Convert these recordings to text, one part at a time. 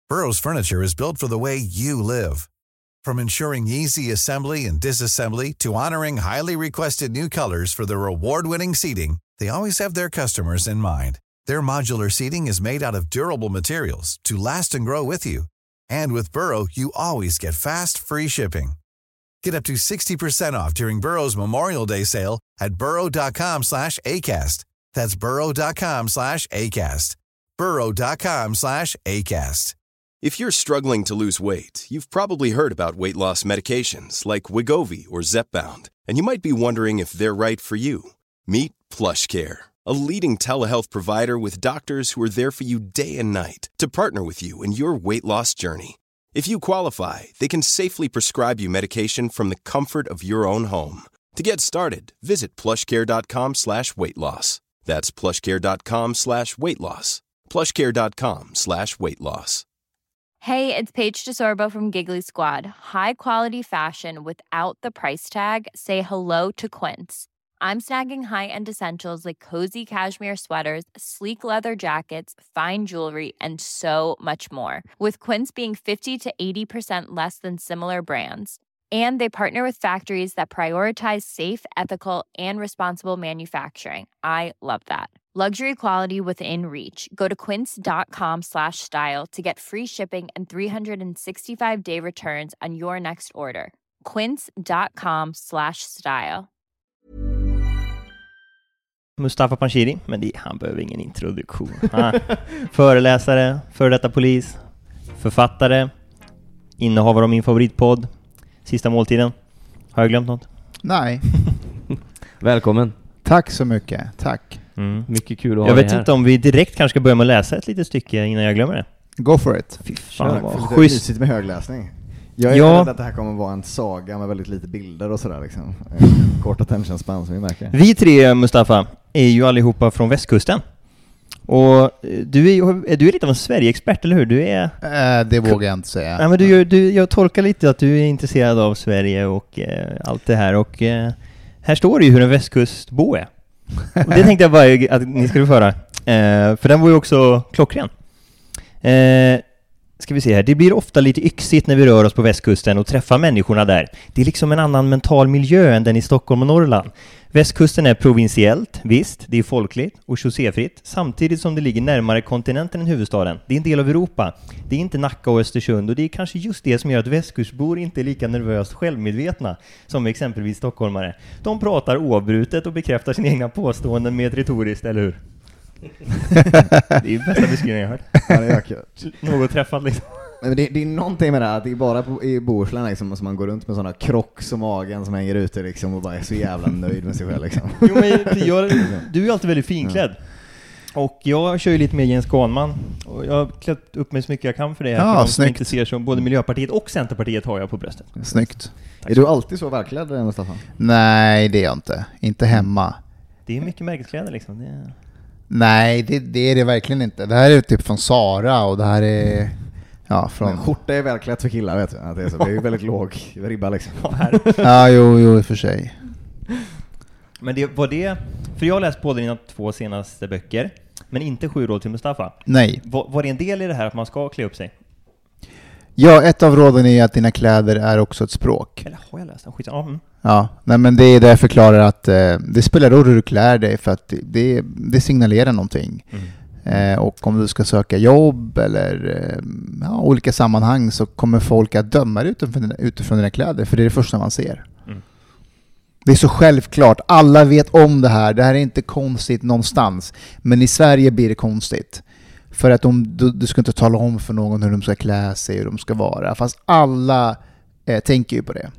Burrow's furniture is built for the way you live. From ensuring easy assembly and disassembly to honoring highly requested new colors for their award-winning seating, they always have their customers in mind. Their modular seating is made out of durable materials to last and grow with you. And with Burrow, you always get fast, free shipping. Get up to 60% off during Burrow's Memorial Day sale at burrow.com/ACAST. That's burrow.com/ACAST. burrow.com/ACAST. If you're struggling to lose weight, you've probably heard about weight loss medications like Wegovy or Zepbound, and you might be wondering if they're right for you. Meet PlushCare, a leading telehealth provider with doctors who are there for you day and night to partner with you in your weight loss journey. If you qualify, they can safely prescribe you medication from the comfort of your own home. To get started, visit plushcare.com/weightloss. That's plushcare.com/weightloss. plushcare.com/weightloss. Hey, it's Paige DeSorbo from Giggly Squad. High quality fashion without the price tag. Say hello to Quince. I'm snagging high-end essentials like cozy cashmere sweaters, sleek leather jackets, fine jewelry, and so much more. With Quince being 50 to 80% less than similar brands. And they partner with factories that prioritize safe, ethical, and responsible manufacturing. I love that. Luxury quality within reach. Go to quince.com/style to get free shipping and 365-day returns on your next order. quince.com/style. Mustafa Panshiri, men han behöver ingen introduktion. Föreläsare, före detta polis, författare, innehavare av min favoritpodd, Sista måltiden. Har jag glömt något? Nej. Välkommen. Tack så mycket. Tack. Mycket kul att ha Jag dig vet här. inte om vi direkt kanske ska börja med att läsa ett litet stycke innan jag glömmer det. Go for it. Fy fan vad schysst. schysst. Med högläsning. Jag är rädd att det här kommer vara en saga med väldigt lite bilder och sådär liksom. Kort attention span som vi märker. Vi tre, Mustafa, är ju allihopa från västkusten. Och du är lite av en Sverige-expert, eller hur? Du är... Det vågar jag inte säga. Nej, men jag tolkar lite att du är intresserad av Sverige och allt det här. Och här står det ju hur en västkustbo är. Och det tänkte jag bara att ni skulle föra. För den var ju också klockren. Ska vi se här. Det blir ofta lite yxigt när vi rör oss på västkusten och träffar människorna där. Det är liksom en annan mental miljö än den i Stockholm och Norrland. Västkusten är provinsiellt, visst, det är folkligt och chausséfritt, samtidigt som det ligger närmare kontinenten än huvudstaden. Det är en del av Europa. Det är inte Nacka och Östersund, och det är kanske just det som gör att västkustbor inte är lika nervöst självmedvetna som exempelvis stockholmare. De pratar oavbrutet och bekräftar sina egna påståenden med ett retoriskt, eller hur? Det är ju bästa beskrivningen jag hört. Ja, det är kul. Något träffat liksom. Men det är någonting med det här, att det är bara i Bohuslän liksom, som man går runt med sådana krocks och magen som hänger ute liksom, och bara är så jävla nöjd med sig själv liksom. Jo, men du är ju alltid väldigt finklädd. Och jag kör ju lite mer Jens Ganman. Och jag har klätt upp mig så mycket jag kan för det här. Ja, för de som snyggt. inte ser, som både Miljöpartiet och Centerpartiet har jag på bröstet. Snyggt. Är du alltid så välklädd, Mustafa? Nej, det är jag inte. Inte hemma. Det är mycket märkeskläder liksom. Det är... Nej, det är det verkligen inte. Det här är typ från Sara och det här är... Ja, från... Men skjorta är välklätt för killar, vet du. Att det är så. Det är ju väldigt låg ribba liksom. Ja, jo, i och för sig. Men det var det... För jag har läst på dina 2 senaste böcker, men inte 7 råd till Mustafa. Nej. Var det en del i det här att man ska klä upp sig? Ja, ett av råden är att dina kläder är också ett språk. Eller har jag läst den? Skit. Ja, nej, men det är det jag förklarar att det spelar roll hur du klär dig, för att det signalerar någonting. Och om du ska söka jobb eller olika sammanhang, så kommer folk att döma dig utifrån dina kläder, för det är det första man ser. Det är så självklart. Alla vet om det här. Det här är inte konstigt någonstans. Men i Sverige blir det konstigt. För att du ska inte tala om för någon hur de ska klä sig, hur de ska vara. Fast alla tänker ju på det.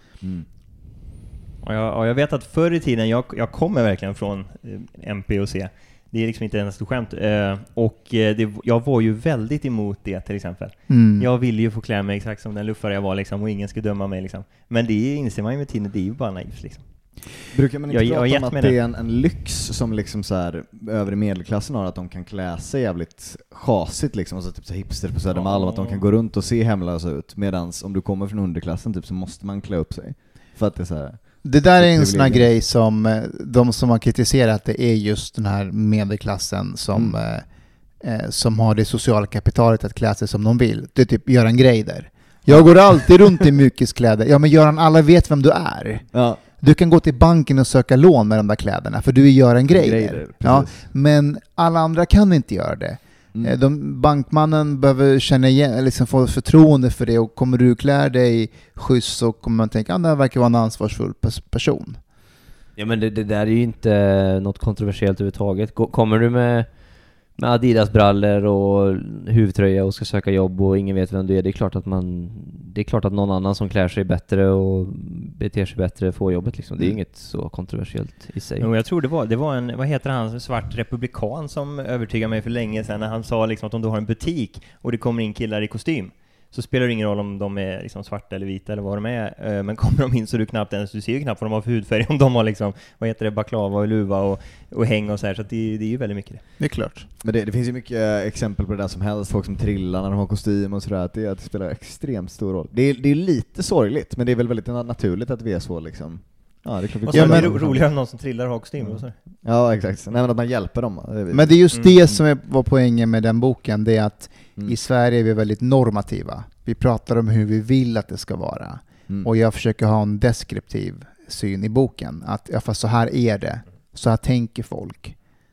Och jag vet att förr i tiden, jag kommer verkligen från MP och C. Det är liksom inte ens ett skämt. Jag var ju väldigt emot det, till exempel. Jag ville ju få klä mig exakt som den luffare jag var liksom, och ingen skulle döma mig liksom. Men det inser man ju med tiden, det är ju bara naivt liksom. Brukar man inte prata om att det är en lyx som liksom så här övre medelklassen har, att de kan klä sig jävligt chasigt liksom, alltså typ så hipster på Södermalm, att de kan gå runt och se hemlösa ut, medans om du kommer från underklassen typ, så måste man klä upp sig för att det är så här. Det där är en sån här grej som de som har kritiserat det är just den här medelklassen som som har det sociala kapitalet att klä sig som de vill. Det är typ Göran Greider. Jag går alltid runt i mjukiskläder. Ja, men Göran, alla vet vem du är. Ja. Du kan gå till banken och söka lån med de där kläderna, för du är Göran Greider. Ja, men alla andra kan inte göra det. Bankmannen behöver känna igen, liksom få förtroende för det, och kommer du klä dig schysst så kommer man tänka att det verkar vara en ansvarsfull person. Ja, men det där är ju inte något kontroversiellt överhuvudtaget. Kommer du med Adidas-brallor och huvudtröja och ska söka jobb och ingen vet vem du är, det är klart att någon annan som klär sig bättre och beter sig bättre får jobbet liksom. Det är inget så kontroversiellt i sig. Jo, jag tror det var en, vad heter han, svart republikan som övertygade mig för länge sedan när han sa liksom att om du har en butik och det kommer in killar i kostym, så spelar det ingen roll om de är liksom svarta eller vita eller vad de är. Men kommer de in så du ser ju knappt vad de har för hudfärg. Om de har liksom, vad heter det, baklava och luva och häng och så här. Så att det är ju väldigt mycket det. Det är klart. Men det finns ju mycket exempel på det där som helst. Folk som trillar när de har kostym och sådär. Att det spelar extremt stor roll. Det är lite sorgligt, men det är väl väldigt naturligt att vi är så liksom. Ja, det är klart. Och så är det roligare än någon som trillar och har kostym. Och så. Ja, exakt. Nej, men att man hjälper dem. Men det är just det som var poängen med den boken. Det är att i Sverige är vi väldigt normativa. Vi pratar om hur vi vill att det ska vara. Och jag försöker ha en deskriptiv syn i boken. Att ja, fast så här är det. Så här tänker folk.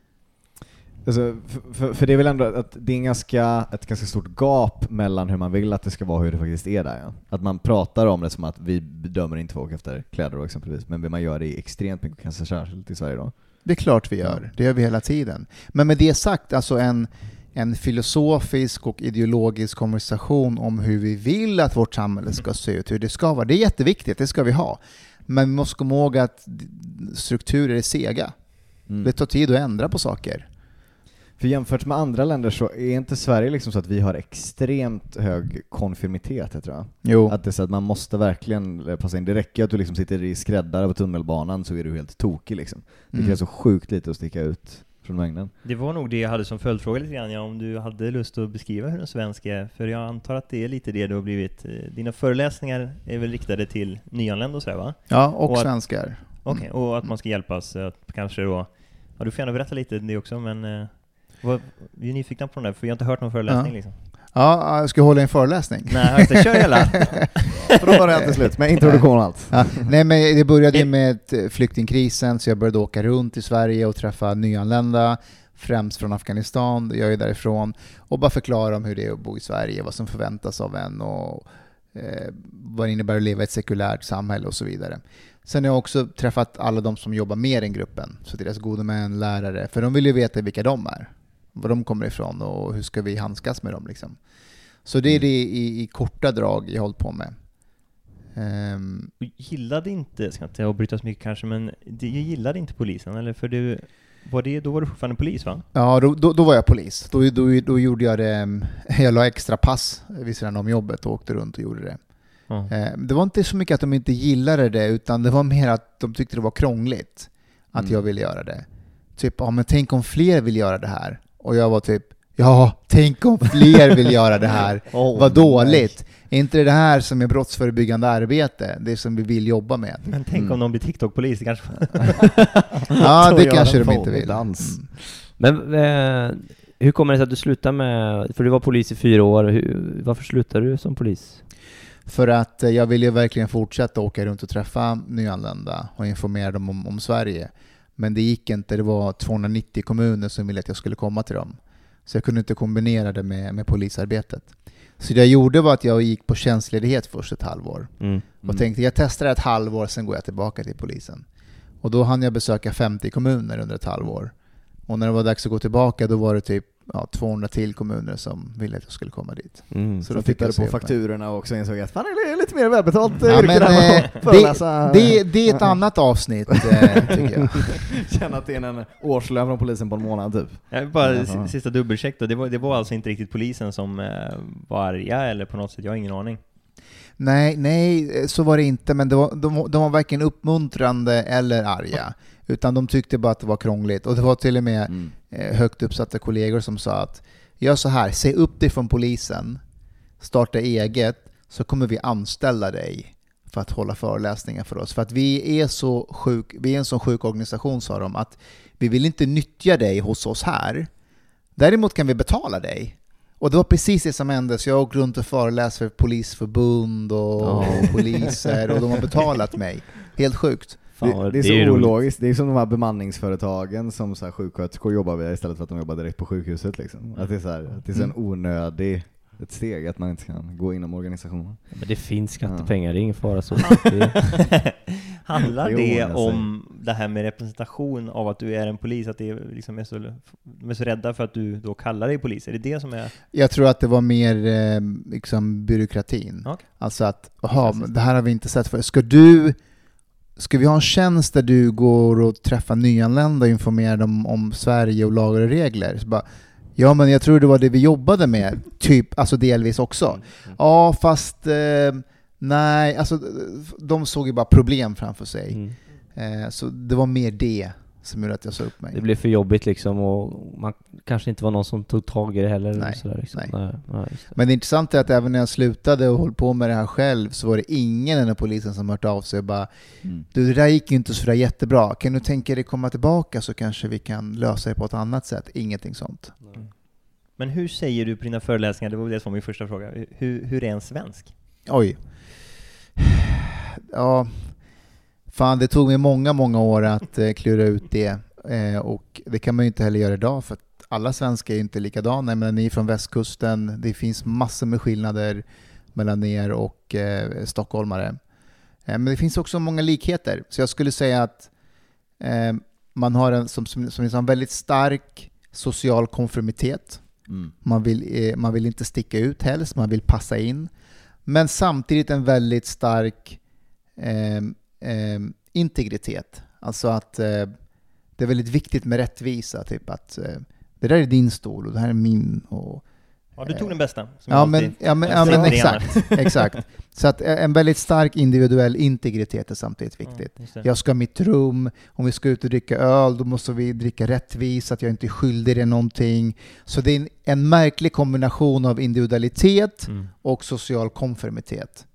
Alltså, för det är väl ändå att det är ett ganska stort gap mellan hur man vill att det ska vara och hur det faktiskt är där. Ja? Att man pratar om det som att vi bedömer inte folk efter kläder då, exempelvis. Men man gör det extremt mycket, kanske särskilt i Sverige då. Det är klart vi gör. Det gör vi hela tiden. Men med det sagt, alltså en filosofisk och ideologisk konversation om hur vi vill att vårt samhälle ska se ut, hur det ska vara. Det är jätteviktigt, det ska vi ha. Men vi måste komma ihåg att strukturer är sega. Det tar tid att ändra på saker. För jämfört med andra länder så är inte Sverige liksom så att vi har extremt hög konfirmitet, tror jag. Jo. Att det är så att man måste verkligen passa in. Det räcker att du liksom sitter i skräddare på tunnelbanan så är du helt tokig liksom. Det krävs så sjukt lite att sticka ut från mängden. Det var nog det jag hade som följdfråga lite grann, om du hade lust att beskriva hur en svensk är. För jag antar att det är lite det du har blivit. Dina föreläsningar är väl riktade till nyanlända och så här, va? Ja, och svenskar. Okej, och att man ska hjälpas att kanske då. Ja, du får gärna berätta lite det också, men vi är nyfikna på det där, för jag har inte hört någon föreläsning liksom. Ja, jag ska hålla en föreläsning. Nej, jag ska köra hela. För då var det inte slut med introduktion och allt. Ja, nej, men det började med flyktingkrisen, så jag började åka runt i Sverige och träffa nyanlända, främst från Afghanistan, jag är därifrån, och bara förklara om hur det är att bo i Sverige, vad som förväntas av en och vad det innebär att leva i ett sekulärt samhälle och så vidare. Sen har jag också träffat alla de som jobbar med i gruppen, så deras gode män, lärare, för de vill ju veta vilka de är, var de kommer ifrån och hur ska vi handskas med dem liksom. Så det är det i korta drag jag hållit på med. Gillade inte, ska inte avbryta så mycket kanske, men jag gillade inte polisen, eller för du då var du fortfarande polis, va? Ja, då var jag polis. Då gjorde jag det, jag la extra pass vid sidan om jobbet och åkte runt och gjorde det. Det var inte så mycket att de inte gillade det, utan det var mer att de tyckte det var krångligt att jag ville göra det. Typ, ja men tänk om fler vill göra det här. Och jag var typ, ja, tänk om fler vill göra det här. Vad dåligt. Är inte det här som är brottsförebyggande arbete? Det som vi vill jobba med. Men tänk om någon blir TikTok-polis kanske. Ja, det kanske de inte vill. Men hur kommer det sig att du slutar med, för du var polis i 4 år, varför slutade du som polis? För att jag ville verkligen fortsätta åka runt och träffa nyanlända och informera dem om Sverige. Men det gick inte, det var 290 kommuner som ville att jag skulle komma till dem. Så jag kunde inte kombinera det med polisarbetet. Så det jag gjorde var att jag gick på tjänstledighet först ett halvår. Och tänkte, jag testar ett halvår, sen går jag tillbaka till polisen. Och då hann jag besöka 50 kommuner under ett halvår. Och när det var dags att gå tillbaka, då var det typ 200 till kommuner som ville att jag skulle komma dit. Så då tittade på fakturorna och också insåg att fan, är det lite mer välbetalt det är ett annat avsnitt tycker jag. Känna att det är en årslön från polisen på en månad typ. Bara sista dubbelcheck då. Det var alltså inte riktigt polisen som var arga eller på något sätt, jag har ingen aning. Nej, så var det inte, men de var varken uppmuntrande eller arga. Utan de tyckte bara att det var krångligt. Och det var till och med högt uppsatta kollegor som sa att gör så här, se upp dig från polisen, starta eget, så kommer vi anställa dig för att hålla föreläsningar för oss. För att vi är en så sjuk organisation, sa de, att vi vill inte nyttja dig hos oss här, Däremot kan vi betala dig. Och det var precis det som hände, så jag åkte runt och föreläste för polisförbund och poliser, och de har betalat mig. Helt sjukt. Det är så ologiskt. Det är som de här bemanningsföretagen som så här sjuksköterskor jobbar vid istället för att de jobbar direkt på sjukhuset. Liksom. Att det är så här, att det är så en onödig ett steg att man inte kan gå inom organisationen. Men det finns skattepengar, det är ingen fara så. Handlar det om det här med representation av att du är en polis, att det liksom är så rädda för att du då kallar dig polis? Är det det som är... Jag tror att det var mer liksom byråkratin. Okay. Alltså att, det här har vi inte sett för. Ska vi ha en tjänst där du går och träffar nyanlända och informerar dem om Sverige och lagar och regler? Så bara, ja, men jag tror det var det vi jobbade med, typ, alltså delvis också. Ja, fast nej, alltså de såg ju bara problem framför sig. Så det var mer det som gjorde att jag sa upp mig. Det blev för jobbigt liksom, och man kanske inte var någon som tog tag i det heller. Nej, sådär, liksom. nej. Men det intressanta är att även när jag slutade och höll på med det här själv, så var det ingen inom polisen som hört av sig och bara, du, det där gick ju inte så där jättebra. Kan du tänka dig komma tillbaka så kanske vi kan lösa det på ett annat sätt? Ingenting sånt. Men hur säger du på dina föreläsningar? Det var det som var min första fråga. Hur är en svensk? Oj. Ja, fan, det tog mig många år att klura ut det. Och det kan man ju inte heller göra idag, för att alla svenskar är ju inte likadana. Men ni är från västkusten. Det finns massor med skillnader mellan er och stockholmare. Men det finns också många likheter. Så jag skulle säga att man har en väldigt stark social konformitet. Man vill inte sticka ut helst, man vill passa in. Men samtidigt en väldigt stark integritet. Alltså att det är väldigt viktigt med rättvisa. Typ att det där är din stol och det här är min. Och, ja, du tog den bästa. Men exakt. Så att en väldigt stark individuell integritet är samtidigt viktigt. Jag ska ha mitt rum, om vi ska ut och dricka öl, då måste vi dricka rättvist, att jag inte är skyldig i någonting. Så det är en märklig kombination av individualitet och social konformitet.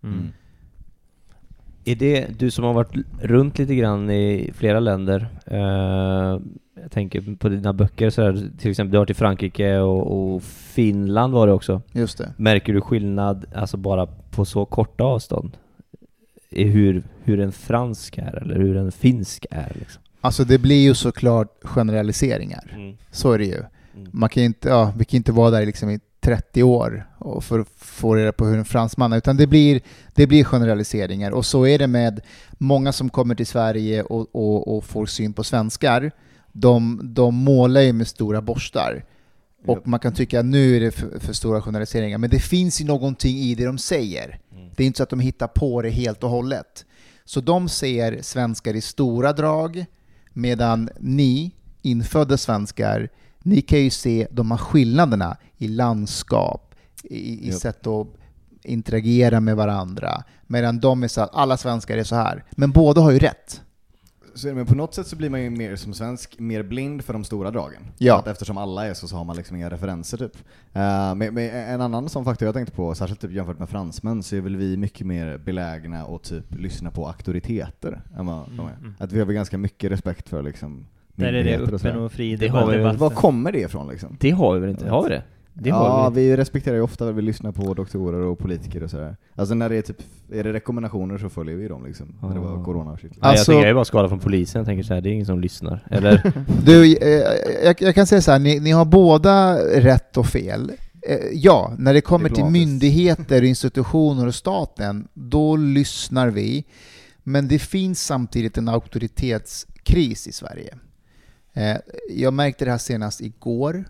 Är det, du som har varit runt lite grann i flera länder, jag tänker på dina böcker så här, till exempel du har varit i Frankrike och Finland var det också. Just det. Märker du skillnad, alltså bara på så korta avstånd, i hur en fransk är eller hur en finsk är liksom? Alltså det blir ju såklart generaliseringar. Så är det ju. Man kan inte, vi kan inte vara där liksom i 30 år och för att få reda på hur en fransman är, utan det blir generaliseringar. Och så är det med många som kommer till Sverige och får syn på svenskar. De målar ju med stora borstar. Och man kan tycka att nu är det för stora generaliseringar. Men det finns ju någonting i det de säger. Det är inte så att de hittar på det helt och hållet. Så de ser svenskar i stora drag, medan ni, infödda svenskar, ni kan ju se de här skillnaderna i landskap, i sätt att interagera med varandra. Medan de är så att alla svenskar är så här. Men båda har ju rätt. Så, men på något sätt så blir man ju mer som svensk mer blind för de stora dragen. Ja. Att eftersom alla är så har man liksom inga referenser typ. Men en annan sån faktor jag tänkte på, särskilt typ jämfört med fransmän, så är väl vi mycket mer belägna och typ lyssna på auktoriteter än vad de är. Att vi har ganska mycket respekt för liksom. Där är det öppen och fri. Det har vi, var kommer det ifrån liksom? Det har vi väl inte? Har vi det? Vi respekterar ju ofta, vi lyssnar på doktorer och politiker och sådär. Alltså när det är typ, är det rekommendationer så följer vi dem liksom. När det var corona och shit. Alltså, jag är bara skadad från polisen, jag tänker så här, det är ingen som lyssnar. Eller? Du, jag kan säga så här, ni har båda rätt och fel. Ja, när det kommer till myndigheter, institutioner och staten, då lyssnar vi. Men det finns samtidigt en auktoritetskris i Sverige. Jag märkte det här senast igår.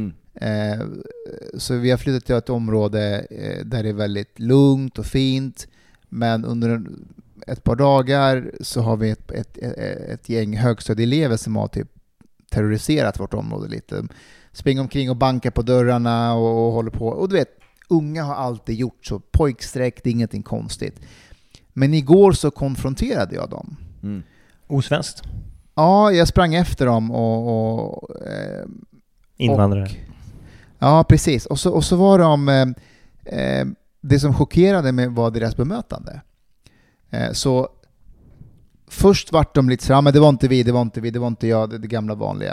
Så vi har flyttat till ett område där det är väldigt lugnt och fint, men under ett par dagar så har vi ett gäng högstadieelever som har typ terroriserat vårt område lite. Springer omkring och bankar på dörrarna och håller på. Och du vet, unga har alltid gjort så. Pojksträck, det är ingenting konstigt. Men igår så konfronterade jag dem. Osvenskt? Ja, jag sprang efter dem och invandrare. Ja, precis. Och så var de det som chockerade mig var deras bemötande. Så först vart de lite så här, men det var inte vi, det var inte jag, det gamla vanliga.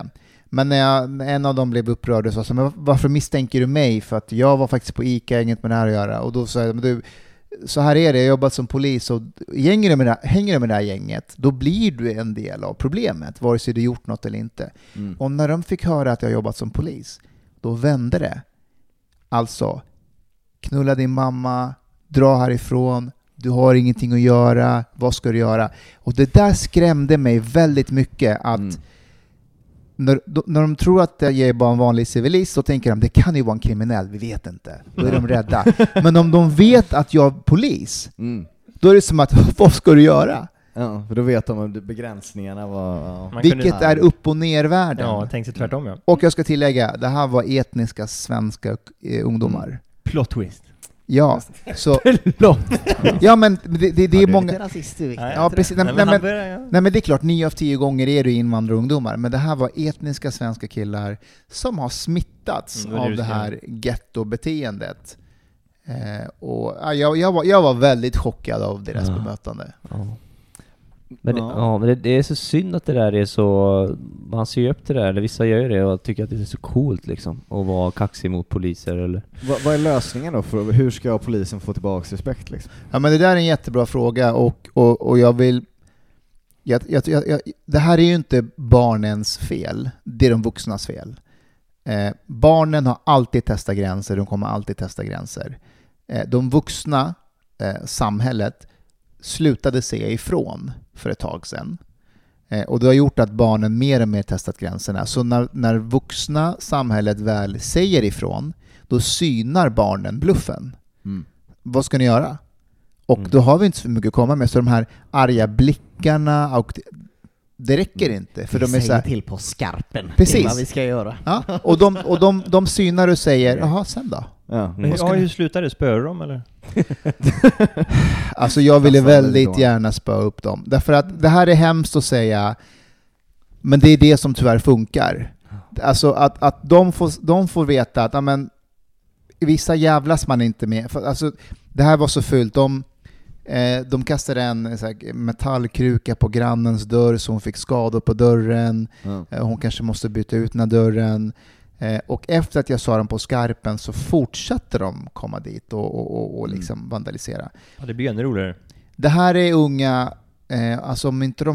Men när en av dem blev upprörd och sa så, men varför misstänker du mig? För att jag var faktiskt på ICA, inget med det här att göra. Och då sa jag, men du, så här är det, jag har jobbat som polis och hänger du med det här gänget, då blir du en del av problemet, vare sig du gjort något eller inte. Och när de fick höra att jag jobbat som polis, då vände det. Alltså, knulla din mamma, dra härifrån, du har ingenting att göra, vad ska du göra? Och det där skrämde mig väldigt mycket, att när de tror att jag är bara en vanlig civilist, så tänker de, det kan ju vara en kriminell, vi vet inte. Då är de rädda. Men om de vet att jag är polis, då är det som att, vad ska du göra? Ja, för då vet de om begränsningarna var... Vilket är upp- och nervärden. Ja, tänk sig tvärtom, ja. Och jag ska tillägga, det här var etniska svenska ungdomar. Plot twist. Ja, så... ja, men det är många... Ja, precis. Nej, men det är klart, 9 av 10 gånger är det invandrarungdomar. Men det här var etniska svenska killar som har smittats av det här gettobeteendet. Och jag var väldigt chockad av deras bemötande. Men, men det är så synd att det där är så... Man ser ju upp till det där, eller vissa gör det och tycker att det är så coolt liksom, att vara kaxig mot poliser. Eller... Vad är lösningen då? För hur ska polisen få tillbaka respekt liksom? Ja, men det där är en jättebra fråga, och jag vill... det här är ju inte barnens fel, det är de vuxnas fel. Barnen har alltid testat gränser, de kommer alltid testa gränser. De vuxna, samhället, slutade se ifrån för ett tag sedan. Och det har gjort att barnen mer och mer testat gränserna. Så när vuxna samhället väl säger ifrån, då synar barnen bluffen. Vad ska ni göra? Och då har vi inte så mycket att komma med. Så de här arga blickarna, och det räcker inte. För de är så här, till på skarpen. Precis. Vad vi ska göra. Ja, och de synar och säger, jaha, sen då? Ja. Hur slutar det? Spöar de eller? Alltså jag ville väldigt gärna spöa upp dem. Därför att det här är hemskt att säga, men det är det som tyvärr funkar. Alltså att de får veta att amen, vissa jävlas man inte med. För, alltså, det här var så fult. De kastade en så här, metallkruka på grannens dörr, så hon fick skador på dörren. Hon kanske måste byta ut den här dörren. Och efter att jag sa dem på skarpen, så fortsatte de komma dit och liksom vandalisera. Ja, det blir ännu roligare. Det här är unga, alltså om inte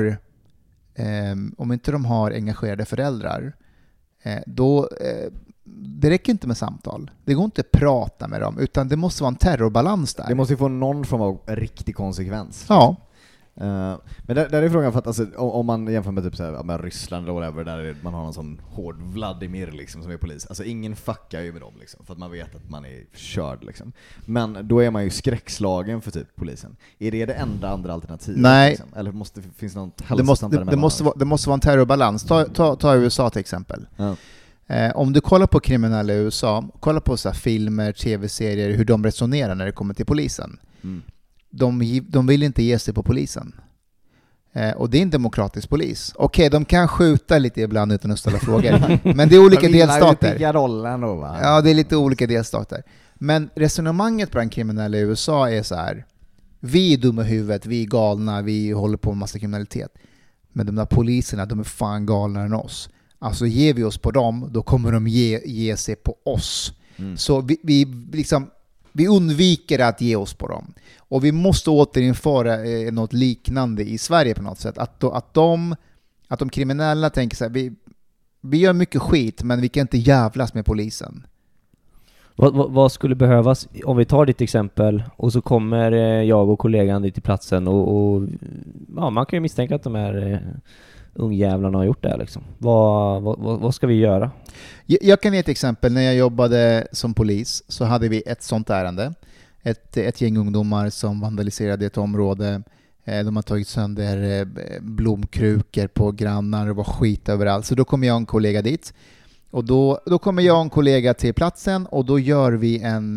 de har engagerade föräldrar, då det räcker inte med samtal. Det går inte att prata med dem, utan det måste vara en terrorbalans där. Det måste ju få någon form av riktig konsekvens. Ja. Men där är frågan, för att alltså, om man jämför med typ så här, med Ryssland eller whatever, där man har en sån hård Vladimir liksom, som är polis. Alltså ingen fuckar ju med dem liksom, för att man vet att man är körd liksom. Men då är man ju skräckslagen för typ polisen. Är det enda andra alternativet? Nej. Liksom? Eller finns det något hälsosamt det måste vara en terrorbalans. Ta USA till exempel. Ja. Om du kollar på kriminella i USA, kolla på så här filmer, tv-serier, hur de resonerar när det kommer till polisen. De vill inte ge sig på polisen. Och det är en demokratisk polis. Okej, de kan skjuta lite ibland utan att ställa frågor. Men det är olika delstater. Rollen då, va? Ja, det är lite olika delstater. Men resonemanget på den kriminella i USA är så här: vi är dumma i huvudet, vi är galna, vi håller på med massa kriminalitet. Men de där poliserna, de är fan galnare än oss. Alltså ger vi oss på dem, då kommer de ge sig på oss. Så vi undviker att ge oss på dem. Och vi måste återinföra något liknande i Sverige på något sätt. Att de kriminella tänker så här, vi gör mycket skit, men vi kan inte jävlas med polisen. Vad skulle behövas, om vi tar ditt exempel, och så kommer jag och kollegan dit till platsen och ja, man kan ju misstänka att de här ungjävlarna har gjort det här liksom. Vad ska vi göra? Jag kan ge ett exempel. När jag jobbade som polis så hade vi ett sånt ärende. Ett gäng ungdomar som vandaliserade ett område. De har tagit sönder blomkrukor på grannar, det var skit överallt. Så då kommer jag och en kollega dit. Och då kommer jag och en kollega till platsen, och då gör vi en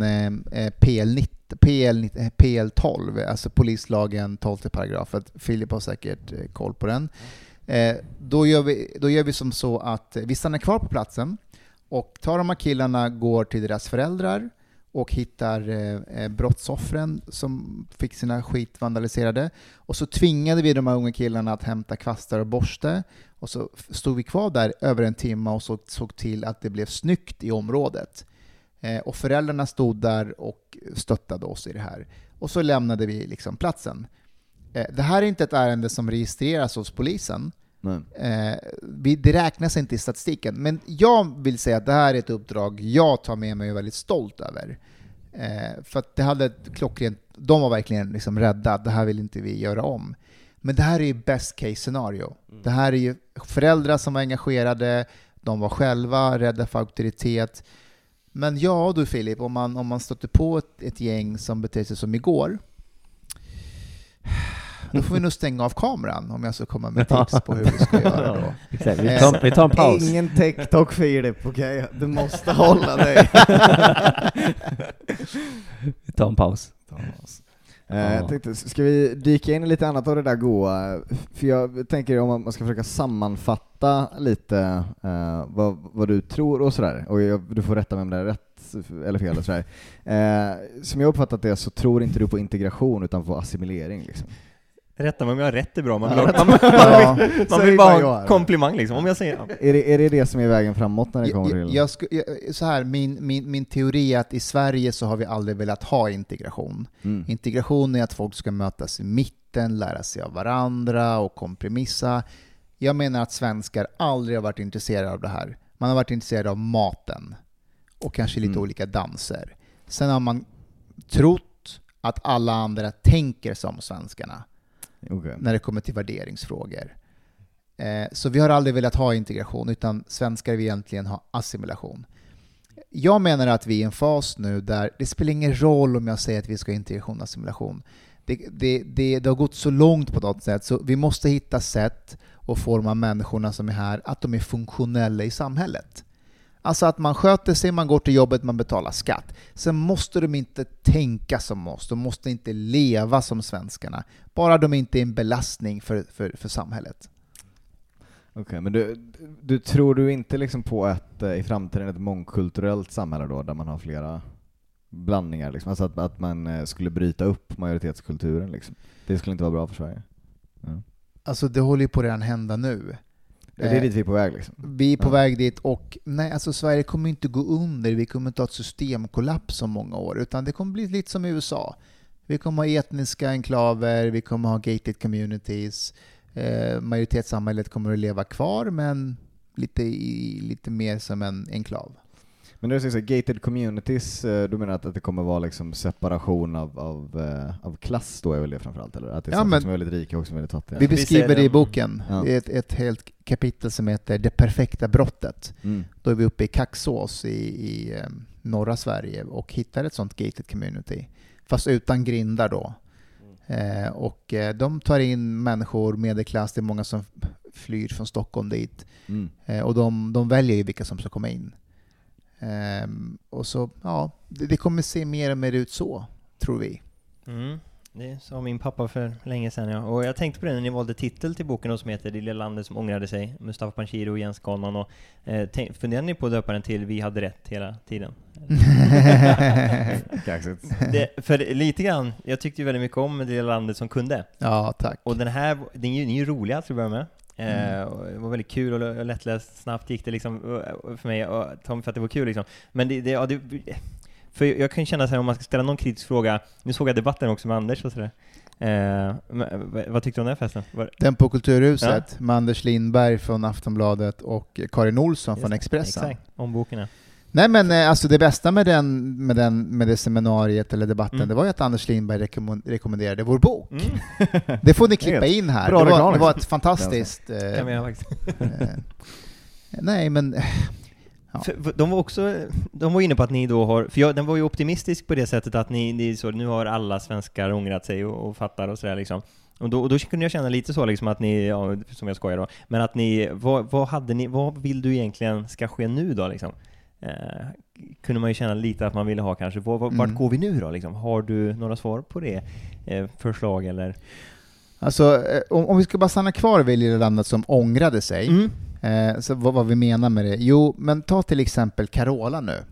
PL12, alltså polislagen 12:e paragrafen. Filip har säkert koll på den. Då gör vi som så att vi stannar kvar på platsen, och tar de här killarna, går till deras föräldrar och hittar brottsoffren som fick sina skit vandaliserade. Och så tvingade vi de här unga killarna att hämta kvastar och borste. Och så stod vi kvar där över en timme och såg till att det blev snyggt i området. Och föräldrarna stod där och stöttade oss i det här. Och så lämnade vi liksom platsen. Det här är inte ett ärende som registreras hos polisen. Det räknas inte i statistiken. Men jag vill säga att det här är ett uppdrag jag tar med mig och är väldigt stolt över. För att det hade klockrent, de var verkligen liksom rädda. Det här vill inte vi göra om. Men det här är ju best case scenario. Det här är ju föräldrar som var engagerade. De var själva rädda för auktoritet. Men ja du Filip, om man stöter på ett gäng som beter sig som igår, då får vi nog stänga av kameran om jag ska komma med tips på hur vi ska göra då. Vi tar en paus. Ingen TikTok Filip, okej? Du måste hålla dig. Vi tar en paus. Jag tänkte, ska vi dyka in i lite annat av det där goa? För jag tänker om man ska försöka sammanfatta lite vad du tror och sådär. Och du får rätta mig om det är rätt eller fel och sådär. Som jag uppfattat det så tror inte du på integration utan på assimilering liksom. Rätta mig om jag har rätt är bra. Man vill bara ha en komplimang liksom. Om jag säger, ja. Är det som är vägen framåt när det kommer till? Så här, min teori är att i Sverige så har vi aldrig velat ha integration. Integration är att folk ska mötas i mitten, lära sig av varandra och kompromissa. Jag menar att svenskar aldrig har varit intresserade av det här. Man har varit intresserad av maten och kanske lite olika danser. Sen har man trott att alla andra tänker som svenskarna. När det kommer till värderingsfrågor. Så vi har aldrig velat ha integration utan svenskar vill egentligen ha assimilation. Jag menar att vi är i en fas nu där det spelar ingen roll om jag säger att vi ska ha integration och assimilation. Det har gått så långt på något sätt så vi måste hitta sätt att forma människorna som är här att de är funktionella i samhället. Alltså att man sköter sig, man går till jobbet, man betalar skatt. Sen måste de inte tänka som oss, de måste inte leva som svenskarna. Bara de inte är en belastning för samhället. Okej, men du tror du inte liksom på i framtiden ett mångkulturellt samhälle då, där man har flera blandningar liksom? Alltså att man skulle bryta upp majoritetskulturen liksom. Det skulle inte vara bra för Sverige. Ja. Alltså det håller ju på redan hända nu. Det är dit vi är på väg liksom. Vi är på väg dit och nej, alltså Sverige kommer inte gå under. Vi kommer inte ha ett systemkollaps om många år utan det kommer bli lite som i USA. Vi kommer ha etniska enklaver, vi kommer ha gated communities. Majoritetssamhället kommer att leva kvar men lite mer som en enklav. Men när du säger så, gated communities, du menar att det kommer vara liksom separation av klass då är väl det framförallt? Eller att det är som är väldigt rika och som är väldigt fattiga? Vi beskriver det i boken. Ja. Det är ett helt kapitel som heter Det perfekta brottet. Då är vi uppe i Kaxås i norra Sverige och hittar ett sånt gated community. Fast utan grindar då. Och de tar in människor, medelklass, det är många som flyr från Stockholm dit. Och de väljer ju vilka som ska komma in. Och så, ja, det kommer se mer och mer ut så, tror vi. Det sa min pappa för länge sedan, ja. Och jag tänkte på det när ni valde titel till boken som heter Det lilla landet som ångrade sig, Mustafa Panshiri och Jens Karlman. Och funderade ni på att döpa den till Vi hade rätt hela tiden? För lite grann, jag tyckte ju väldigt mycket om Det lilla landet som kunde. Ja, tack. Och den här, den är ju roliga att börja med. Det var väldigt kul och lättläst. Snabbt gick det liksom för mig för att det var kul liksom. Men för jag kan känna så här, om man ska ställa någon kritisk fråga. Nu såg jag debatten också med Anders och sådär. Vad tyckte du om den festen? Den på Kulturhuset med Anders Lindberg från Aftonbladet och Karin Olsson från Expressen. Exakt, om boken. Nej men alltså det bästa med det seminariet eller debatten det var ju att Anders Lindberg rekommenderade vår bok. Det får ni klippa in här. Det var ett fantastiskt nej men ja. De var inne på att ni då har, för den var ju optimistisk på det sättet att ni så nu har alla svenskar ångrat sig och fattar och sådär liksom. Och då kunde jag känna lite så liksom att ni, ja, som jag skojar då, men att ni, vad vill du egentligen ska ske nu då liksom? Kunde man ju känna lite att man ville ha kanske, vart går vi nu då liksom? Har du några svar på det? Förslag eller? Alltså om vi ska bara stanna kvar vid lilla landet som ångrade sig. Så vad vi menar med det? Jo, men ta till exempel Carola nu. Ja.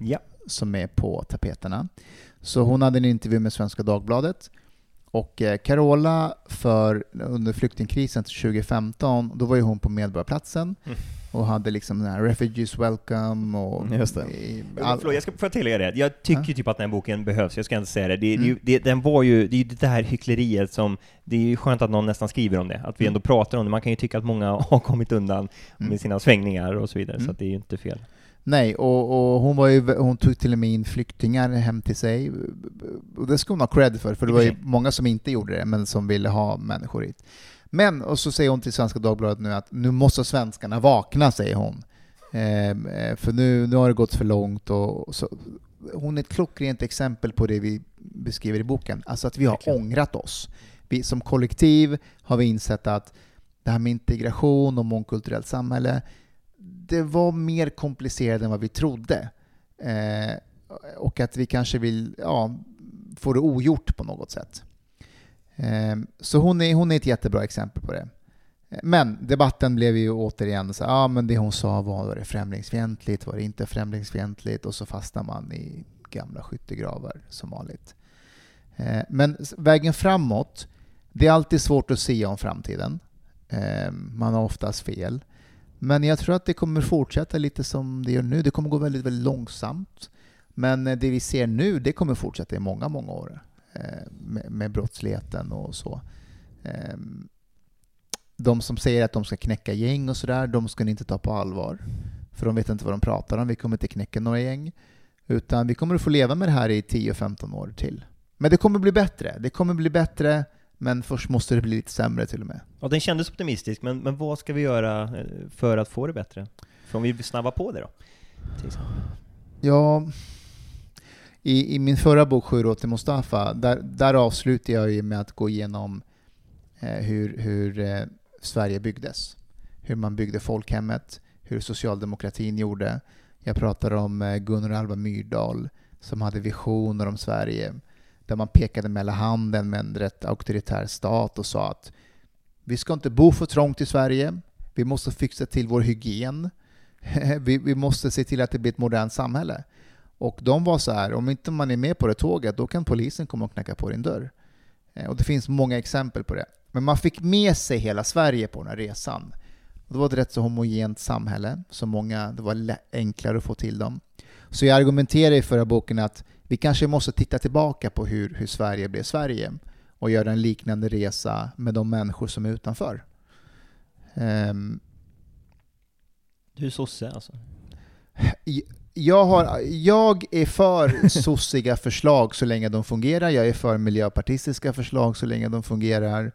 som är på tapeterna. Så hon hade en intervju med Svenska Dagbladet. Och Carola under flyktingkrisen 2015, då var ju hon på Medborgarplatsen och hade liksom den här Refugees Welcome och... Just det. Jag ska tillägga det. Jag tycker typ att den här boken behövs, jag ska inte säga det. Det är det här hyckleriet som... Det är ju skönt att någon nästan skriver om det, att vi ändå pratar om det. Man kan ju tycka att många har kommit undan med sina svängningar och så vidare, så att det är ju inte fel. Nej, och hon tog till och med in flyktingar hem till sig. Och det ska hon ha cred för det var ju många som inte gjorde det, men som ville ha människor hit. Men, och så säger hon till Svenska Dagbladet nu att nu måste svenskarna vakna, säger hon. För nu har det gått för långt. Och så, hon är ett klockrent exempel på det vi beskriver i boken. Alltså att vi har ångrat oss. Vi som kollektiv har vi insett att det här med integration och mångkulturellt samhälle, det var mer komplicerat än vad vi trodde. Och att vi kanske vill få det ogjort på något sätt. Så hon är ett jättebra exempel på det. Men debatten blev ju återigen så men det hon sa var det främlingsfientligt, var det inte främlingsfientligt, och så fastnar man i gamla skyttegravar som vanligt. Men vägen framåt, det är alltid svårt att se om framtiden. Man har oftast fel. Men jag tror att det kommer fortsätta lite som det gör nu. Det kommer gå väldigt, väldigt långsamt. Men det vi ser nu, det kommer fortsätta i många, många år. Med brottsligheten och så. De som säger att de ska knäcka gäng och sådär, de ska ni inte ta på allvar. För de vet inte vad de pratar om. Vi kommer inte knäcka några gäng. Utan vi kommer att få leva med det här i 10-15 år till. Men det kommer bli bättre. Det kommer bli bättre. Men först måste det bli lite sämre till och med. Ja, den kändes optimistisk, men vad ska vi göra för att få det bättre? För om vi snabbar på det då? Ja, i min förra bok 7 råd till Mustafa, där avslutar jag ju med att gå igenom hur Sverige byggdes. Hur man byggde folkhemmet, hur socialdemokratin gjorde. Jag pratar om Gunnar Alva Myrdal som hade visioner om Sverige, där man pekade mellan handen med en rätt auktoritär stat och sa att vi ska inte bo för trångt i Sverige, vi måste fixa till vår hygien, vi måste se till att det blir ett modernt samhälle. Och de var så här, om inte man är med på det tåget, då kan polisen komma och knacka på din dörr. Och det finns många exempel på det. Men man fick med sig hela Sverige på den här resan. Och det var ett rätt så homogent samhälle, så många, det var enklare att få till dem. Så jag argumenterar i förra boken att vi kanske måste titta tillbaka på hur Sverige blev Sverige och göra en liknande resa med de människor som är utanför. Du är sosse alltså? Jag är för sossiga förslag så länge de fungerar. Jag är för miljöpartistiska förslag så länge de fungerar.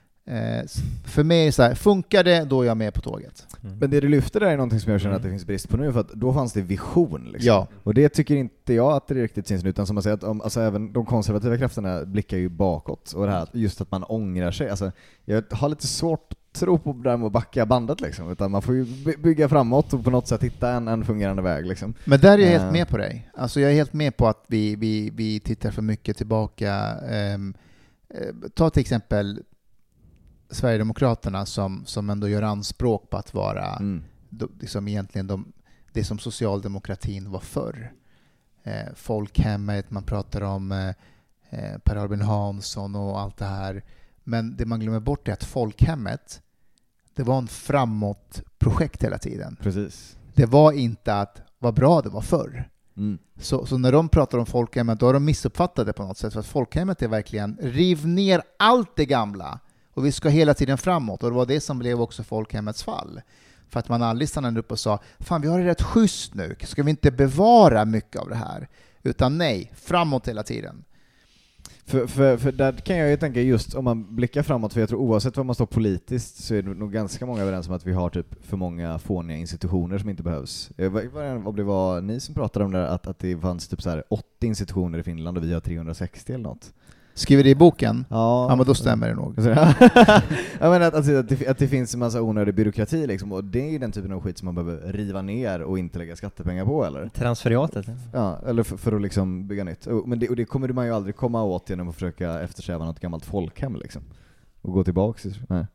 För mig är det så här, funkar det, då är jag med på tåget. Men det du lyfter där är någonting som jag känner att det finns brist på nu, för att då fanns det vision liksom. Ja. Och det tycker inte jag att det riktigt syns, utan som man säger att alltså även de konservativa krafterna blickar ju bakåt, och det här just att man ångrar sig, alltså jag har lite svårt att tro på det där med att backa bandet liksom, utan man får ju bygga framåt och på något sätt hitta en fungerande väg liksom. Men där är jag helt med på dig. Alltså jag är helt med på att vi tittar för mycket tillbaka. Ta till exempel Sverigedemokraterna som ändå gör anspråk på att vara liksom egentligen det som socialdemokratin var förr. Folkhemmet, man pratar om Per Albin Hansson och allt det här. Men det man glömmer bort är att folkhemmet, det var en framåtprojekt hela tiden. Precis. Det var inte att vad bra det var förr. Så när de pratar om folkhemmet, då har de missuppfattat det på något sätt. För att folkhemmet är verkligen riv ner allt det gamla. Och vi ska hela tiden framåt. Och det var det som blev också folkhemmets fall. För att man aldrig stannade upp och sa, fan vi har det rätt schysst nu. Ska vi inte bevara mycket av det här? Utan nej, framåt hela tiden. För där kan jag ju tänka, just om man blickar framåt, för jag tror oavsett vad man står politiskt så är det nog ganska många överens om att vi har typ för många fåniga institutioner som inte behövs. Vad det var ni som pratade om det, att det fanns typ så här 80 institutioner i Finland och vi har 360 eller något. Skriver det i boken? Ja, men då stämmer det nog. Jag menar att det finns en massa onödig byråkrati liksom, och det är ju den typen av skit som man behöver riva ner och inte lägga skattepengar på, eller? Transferiatet. Ja, eller för att liksom bygga nytt. Men det kommer man ju aldrig komma åt genom att försöka eftersträva något gammalt folkhem liksom. Och gå tillbaka. Nej.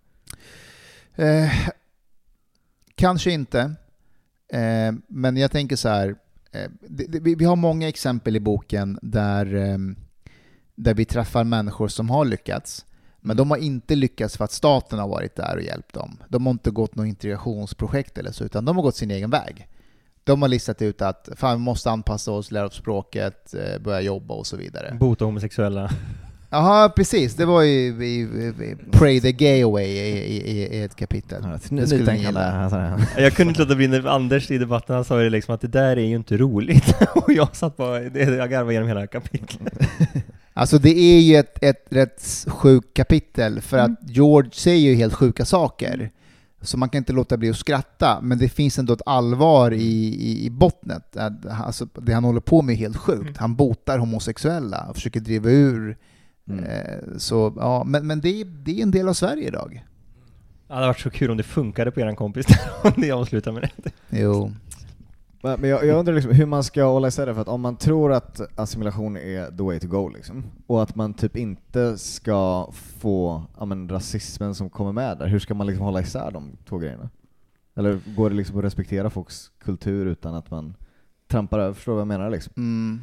Kanske inte. Men jag tänker så här, vi har många exempel i boken där vi träffar människor som har lyckats. Men de har inte lyckats för att staten har varit där och hjälpt dem. De har inte gått något integrationsprojekt eller så, utan de har gått sin egen väg. De har listat ut att fan, vi måste anpassa oss, lära oss språket, börja jobba och så vidare. Bota homosexuella. Jaha, precis. Det var ju Pray the Gay Away i ett kapitel. Jag kunde inte låta bli när Anders i debatten han sa ju liksom att det där är ju inte roligt. Och jag satt bara, jag garvade genom hela kapitlet. Alltså det är ju ett rätt sjukt kapitel för att George säger ju helt sjuka saker. Så man kan inte låta bli att skratta, men det finns ändå ett allvar i bottnet. Alltså det han håller på med är helt sjukt. Han botar homosexuella och försöker driva ur. Så ja, men det är en del av Sverige idag. Ja, det hade varit så kul om det funkade på eran kompis om det avslutar med det. Jo. Men jag undrar liksom hur man ska hålla isär det, för att om man tror att assimilation är the way to go liksom, och att man typ inte ska få rasismen som kommer med där, hur ska man liksom hålla isär de två grejerna? Eller går det liksom att respektera folks kultur utan att man trampar över, förstår vad jag menar liksom?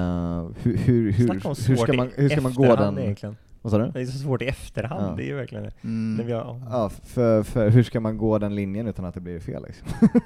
Hur ska man gå den egentligen? Vad sa du? Det är så svårt i efterhand, det är ju verkligen det. Ja, för hur ska man gå den linjen utan att det blir fel liksom?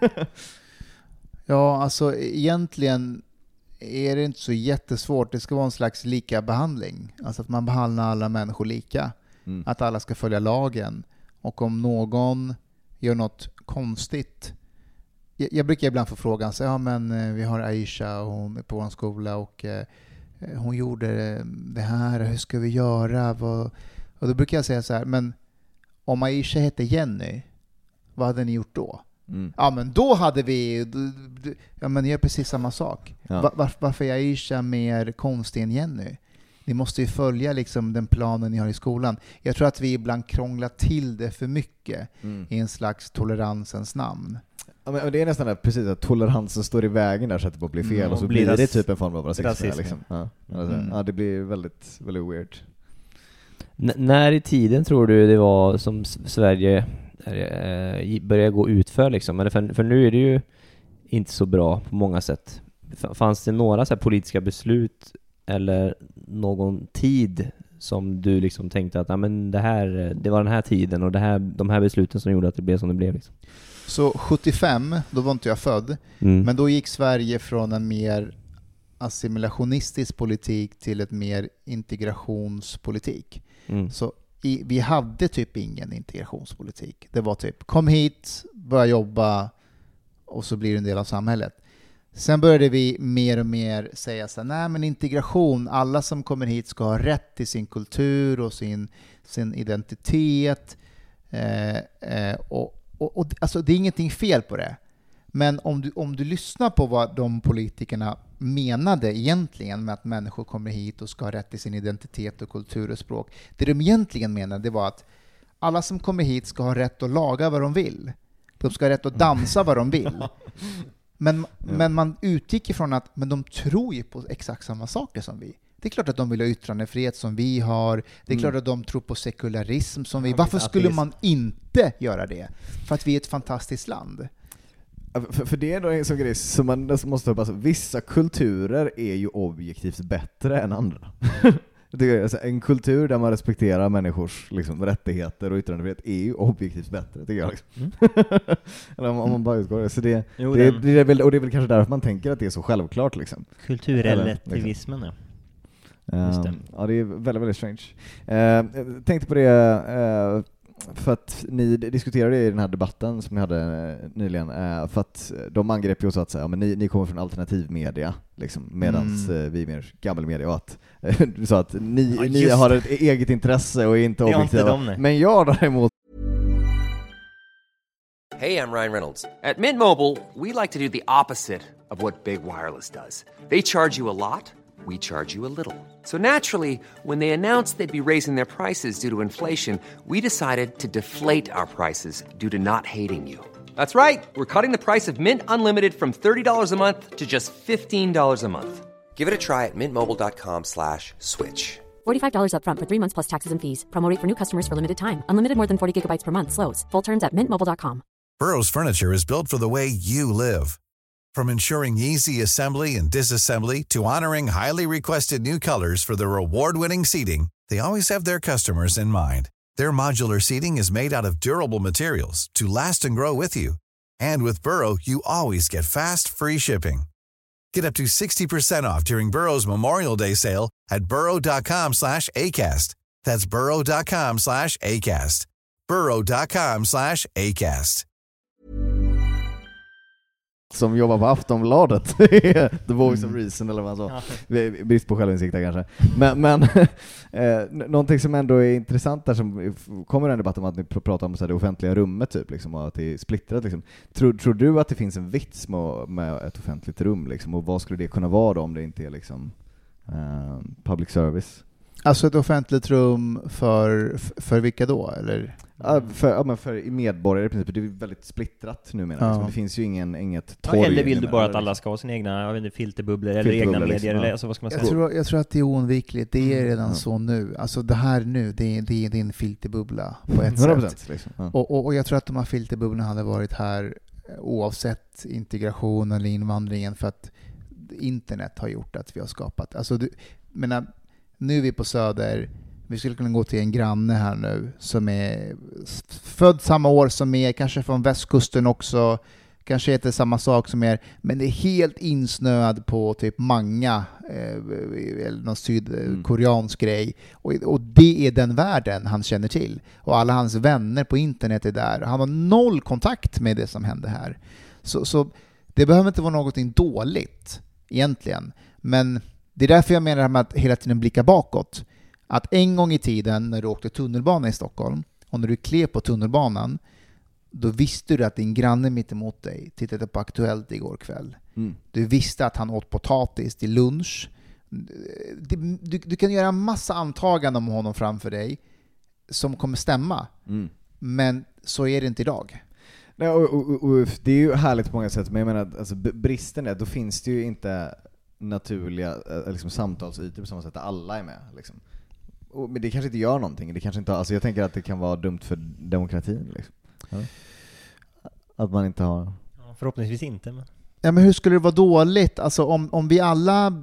Ja, alltså egentligen är det inte så jättesvårt. Det ska vara en slags lika behandling. Alltså att man behandlar alla människor lika. Att alla ska följa lagen. Och om någon gör något konstigt. Jag brukar ibland få frågan, så, ja men vi har Aisha och hon är på vår skola och hon gjorde det här. Hur ska vi göra? Och då brukar jag säga så här, men om Aisha hette Jenny, vad hade ni gjort då? Ja, men då hade vi... Ja, men ni gör precis samma sak. Ja. Varför är Aisha mer konstig än Jenny? Ni måste ju följa liksom den planen ni har i skolan. Jag tror att vi ibland krånglar till det för mycket i en slags toleransens namn. Ja, men det är nästan där, precis att toleransen står i vägen där så att det bara blir fel och så blir det typ en form av rasism. Liksom. Ja, det blir väldigt, väldigt weird. När i tiden tror du det var som Sverige börjar gå ut för liksom? Eller för nu är det ju inte så bra på många sätt. Fanns det några så här politiska beslut eller någon tid som du liksom tänkte att men det var den här tiden och de här besluten som gjorde att det blev som det blev liksom? Så 75, då var inte jag född, men då gick Sverige från en mer assimilationistisk politik till ett mer integrationspolitik. Så vi hade typ ingen integrationspolitik. Det var typ, kom hit, börja jobba och så blir det en del av samhället. Sen började vi mer och mer säga så här, nej men integration, alla som kommer hit ska ha rätt till sin kultur och sin identitet. Och alltså det är ingenting fel på det. Men om du lyssnar på vad de politikerna menade egentligen med att människor kommer hit och ska ha rätt till sin identitet och kultur och språk. Det de egentligen menade var att alla som kommer hit ska ha rätt att laga vad de vill. De ska ha rätt att dansa vad de vill. Men man utgick ifrån att men de tror ju på exakt samma saker som vi. Det är klart att de vill ha yttrandefrihet som vi har. Det är klart att de tror på sekularism som vi. Varför skulle man inte göra det? För att vi är ett fantastiskt land. För det är då en sån grej som man måste hoppas. Vissa kulturer är ju objektivt bättre än andra. En kultur där man respekterar människors liksom, rättigheter och yttrandefrihet är ju objektivt bättre, tycker jag. Liksom. Eller om man bara utgår det. Så det är väl, och det är väl kanske därför man tänker att det är så självklart. Liksom. Kulturrelativismen, liksom. Ja, det är väldigt, väldigt strange. Jag tänkte på det för att ni diskuterade i den här debatten som ni hade nyligen, för att de angrep ju så att säga, men ni kommer från alternativmedia liksom, medans vi är mer gammelmedia, och att du sa att ni har ett eget intresse och är inte objektiva. Men jag däremot. Hey, I'm Ryan Reynolds. At Mint Mobile, we like to do the opposite of what Big Wireless does. They charge you a lot. We charge you a little. So naturally, when they announced they'd be raising their prices due to inflation, we decided to deflate our prices due to not hating you. That's right. We're cutting the price of Mint Unlimited from $30 a month to just $15 a month. Give it a try at mintmobile.com/switch. $45 up front for 3 months plus taxes and fees. Promo rate for new customers for limited time. Unlimited more than 40 gigabytes per month slows. Full terms at mintmobile.com. Burrow's furniture is built for the way you live. From ensuring easy assembly and disassembly to honoring highly requested new colors for their award-winning seating, they always have their customers in mind. Their modular seating is made out of durable materials to last and grow with you. And with Burrow, you always get fast, free shipping. Get up to 60% off during Burrow's Memorial Day sale at burrow.com/ACAST. That's burrow.com/ACAST. burrow.com/ACAST. Som jobbar på Aftonbladet. The Voice of Reason eller vad man sa. Brist på självinsikt där kanske. Men någonting som ändå är intressant där som kommer en debatt om att ni pratar om så här, det offentliga rummet typ liksom, och att det är splittrat liksom. Tror du att det finns en vits med ett offentligt rum liksom, och vad skulle det kunna vara då om det inte är liksom public service? Alltså ett offentligt rum för vilka då? Eller? För medborgare i princip. Det är väldigt splittrat numera. Liksom. Det finns ju inget torg. Eller vill du bara att alla ska ha sina egna filterbubblor eller egna medier? Liksom. Eller, alltså, vad ska man säga? Jag tror att det är oundvikligt. Det är redan så nu. Alltså det här nu, det är en filterbubbla på ett 100%, sätt. liksom. Och jag tror att de här filterbubblorna hade varit här oavsett integration eller invandringen, för att internet har gjort att vi har skapat. Alltså nu är vi på Söder. Vi skulle kunna gå till en granne här nu som är född samma år som är, kanske från västkusten också, kanske heter samma sak som är, men det är helt insnöad på typ manga eller någon sydkoreansk grej, och det är den världen han känner till, och alla hans vänner på internet är där. Han har noll kontakt med det som händer här, så det behöver inte vara någonting dåligt egentligen, men det är därför jag menar att hela tiden blicka bakåt. Att en gång i tiden när du åkte tunnelbana i Stockholm och när du klev på tunnelbanan, då visste du att din granne mitt emot dig tittade på Aktuellt igår kväll. Du visste att han åt potatis till lunch. Du kan göra en massa antaganden om honom framför dig som kommer stämma. Men så är det inte idag. Nej, och det är ju härligt på många sätt, men jag menar alltså, bristen är, då finns det ju inte naturliga liksom, samtalsytor på samma sätt att alla är med liksom. Men det kanske inte gör någonting. Det kanske inte, alltså jag tänker att det kan vara dumt för demokratin liksom. Att man inte har... Ja, förhoppningsvis inte. Men... Ja, men hur skulle det vara dåligt? Alltså om vi alla...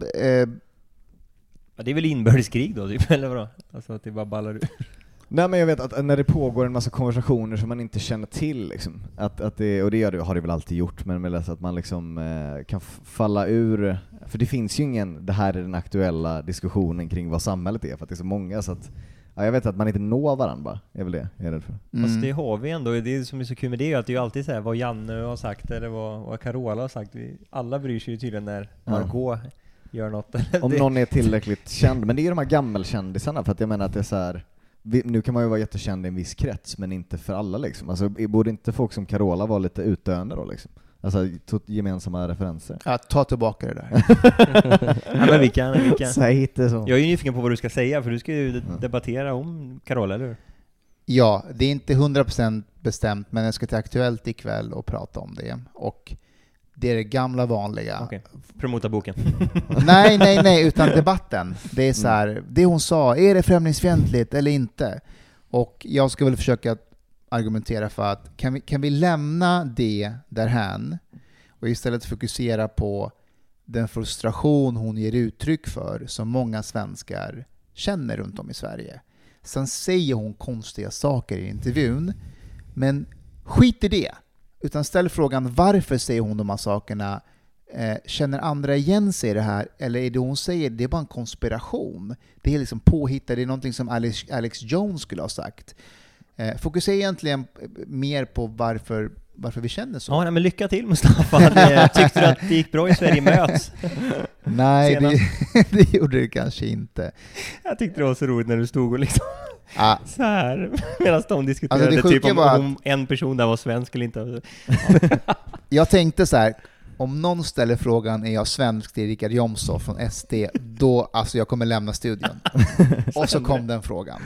Ja, det är väl inbördeskrig då, typ, eller vadå? Alltså att det bara ballar ur. Nej, men jag vet att när det pågår en massa konversationer som man inte känner till liksom, att det, och det har det väl alltid gjort, men med att man liksom kan falla ur, för det finns ju ingen, det här är den aktuella diskussionen kring vad samhället är, för att det är så många, så att ja, jag vet att man inte når varandra, är väl det jag är rädd för. Alltså det har vi ändå, det som är så kul med det är att det är alltid så här, vad Janne har sagt eller vad Carola har sagt, alla bryr sig ju tydligen när Margot gör något. Om någon är tillräckligt känd, men det är ju de här gammelkändisarna, för att jag menar att det är så här. Nu kan man ju vara jättekänd i en viss krets, men inte för alla liksom. Alltså, borde inte folk som Carola vara lite utdöende då liksom? Alltså gemensamma referenser. Ja, ta tillbaka det där. Ja, men vi kan. Säg inte så. Jag är ju nyfiken på vad du ska säga, för du ska ju debattera om Carola, eller hur? Ja, det är inte 100% bestämt, men jag ska till Aktuellt ikväll och prata om det. Och det är det gamla vanliga. Okej. Promota boken. Nej, utan debatten. Det är så här, det hon sa, är det främlingsfientligt eller inte? Och jag ska väl försöka argumentera för att kan vi lämna det därhän och istället fokusera på den frustration hon ger uttryck för, som många svenskar känner runt om i Sverige. Sen säger hon konstiga saker i intervjun, men skit i det. Utan ställ frågan, varför säger hon de här sakerna? Känner andra igen sig i det här? Eller är det hon säger, det är bara en konspiration? Det är liksom påhittat, det är någonting som Alex Jones skulle ha sagt. Fokusera egentligen mer på varför vi känner så. Ja, men lycka till, Mustafa. Tyckte du att det gick bra i Sverige möts? Nej, det gjorde det kanske inte. Jag tyckte det var så roligt när du stod och liksom så här, medan de diskuterade alltså typ om en person där var svensk eller inte. Ja. Jag tänkte så här, om någon ställer frågan, är jag svensk, till Richard Jomshof från SD, då alltså jag kommer lämna studion. Och så kom den frågan.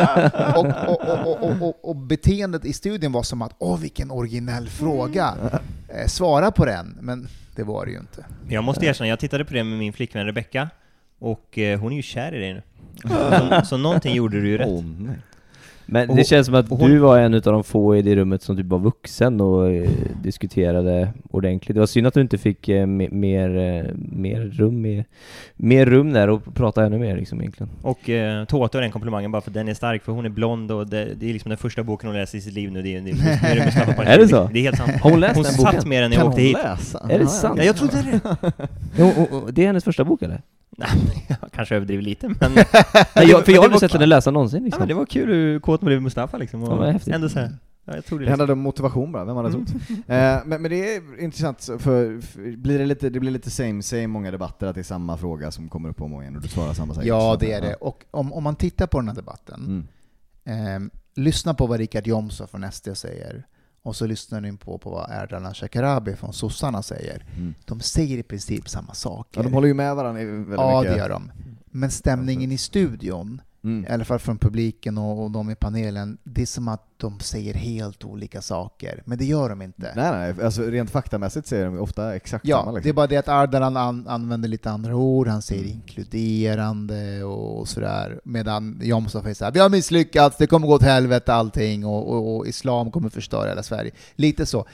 Och beteendet i studion var som att, vilken originell fråga. Svara på den, men det var det ju inte. Jag måste erkänna, jag tittade på det med min flickvän Rebecca, och hon är ju kär i dig nu. Så någonting gjorde du ju rätt. Nej. Men det känns som att du var en av de få i det rummet som typ var vuxen och diskuterade ordentligt. Det var synd att du inte fick mer rum där och prata ännu mer liksom egentligen. Och Tåte har den komplimangen bara för den är stark, för hon är blond och det är liksom den första boken hon läser i sitt liv nu. Är det så? Det är helt sant. Har hon läst den boken? Satt med den när jag åkte hit. Är det sant? Ja, jag trodde det. Det är hennes första bok eller? Nej, jag kanske överdriver lite, men... Nej, jag har aldrig sett henne läsa någonsin liksom. Ja, men det var kul hur kåt med Mustafa liksom. Och ändå så här. Ja, jag tror det handlade om motivation bara, vem hade trott? Men det är intressant, för det blir lite same många debatter att det är samma fråga som kommer upp om och igen och du svarar samma sak. Ja, det är det. Och om man tittar på den här debatten, lyssna på vad Richard Jomshof från SD säger, och så lyssnar ni på vad Ardalan Shekarabi från Sossarna säger. De säger i princip samma saker. Ja, de håller ju med varandra väldigt mycket. Ja, det gör de. Men stämningen i studion, i alla fall från publiken och de i panelen, det är som att de säger helt olika saker. Men det gör de inte. Nej, alltså rent faktamässigt säger de ofta exakt samma. Liksom. Det är bara det att Ardalan använder lite andra ord. Han säger inkluderande och sådär. Medan Jomshof säger såhär, vi har misslyckats, det kommer gå åt helvete allting och islam kommer förstöra hela Sverige. Lite så.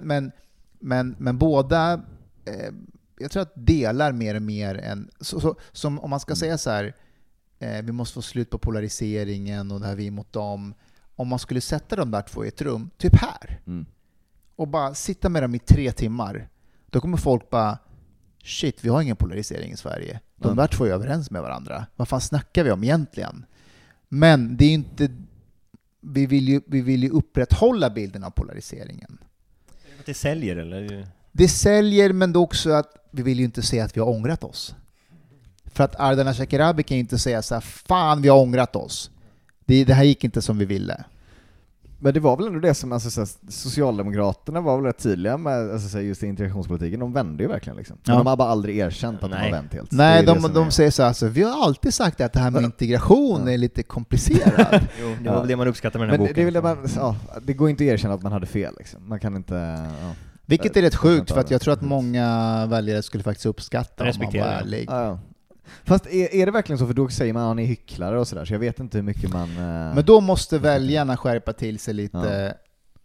Men båda, jag tror att delar mer och mer än... som om man ska säga så här, vi måste få slut på polariseringen och det här vi mot dem. Om man skulle sätta de där två i ett rum, typ här, och bara sitta med dem i 3 timmar, då kommer folk bara, shit, vi har ingen polarisering i Sverige. De där två är överens med varandra. Vad fan snackar vi om egentligen? Men det är inte... Vi vill ju upprätthålla bilden av polariseringen. Det säljer, eller? Det säljer, men då också att vi vill ju inte säga att vi har ångrat oss. För att Ardalan Shekarabi kan ju inte säga så här, fan vi har ångrat oss. Det här gick inte som vi ville. Men det var väl ändå det som, alltså, Socialdemokraterna var väl rätt tydliga med, alltså, just integrationspolitiken. De vände ju verkligen liksom. Men de har bara aldrig erkänt att de har vänt helt. Nej, de säger så här, alltså, vi har alltid sagt att det här med integration är lite komplicerat. Jo, det var väl det man uppskattar med den här boken. Det går inte att erkänna att man hade fel liksom. Man kan inte... Vilket är rätt sjukt, för att jag tror att många väljare skulle faktiskt uppskatta om man var ärlig. Ja. Fast är det verkligen så? För då säger man att han är hycklare och sådär, så jag vet inte hur mycket man... Men då måste väljarna skärpa till sig lite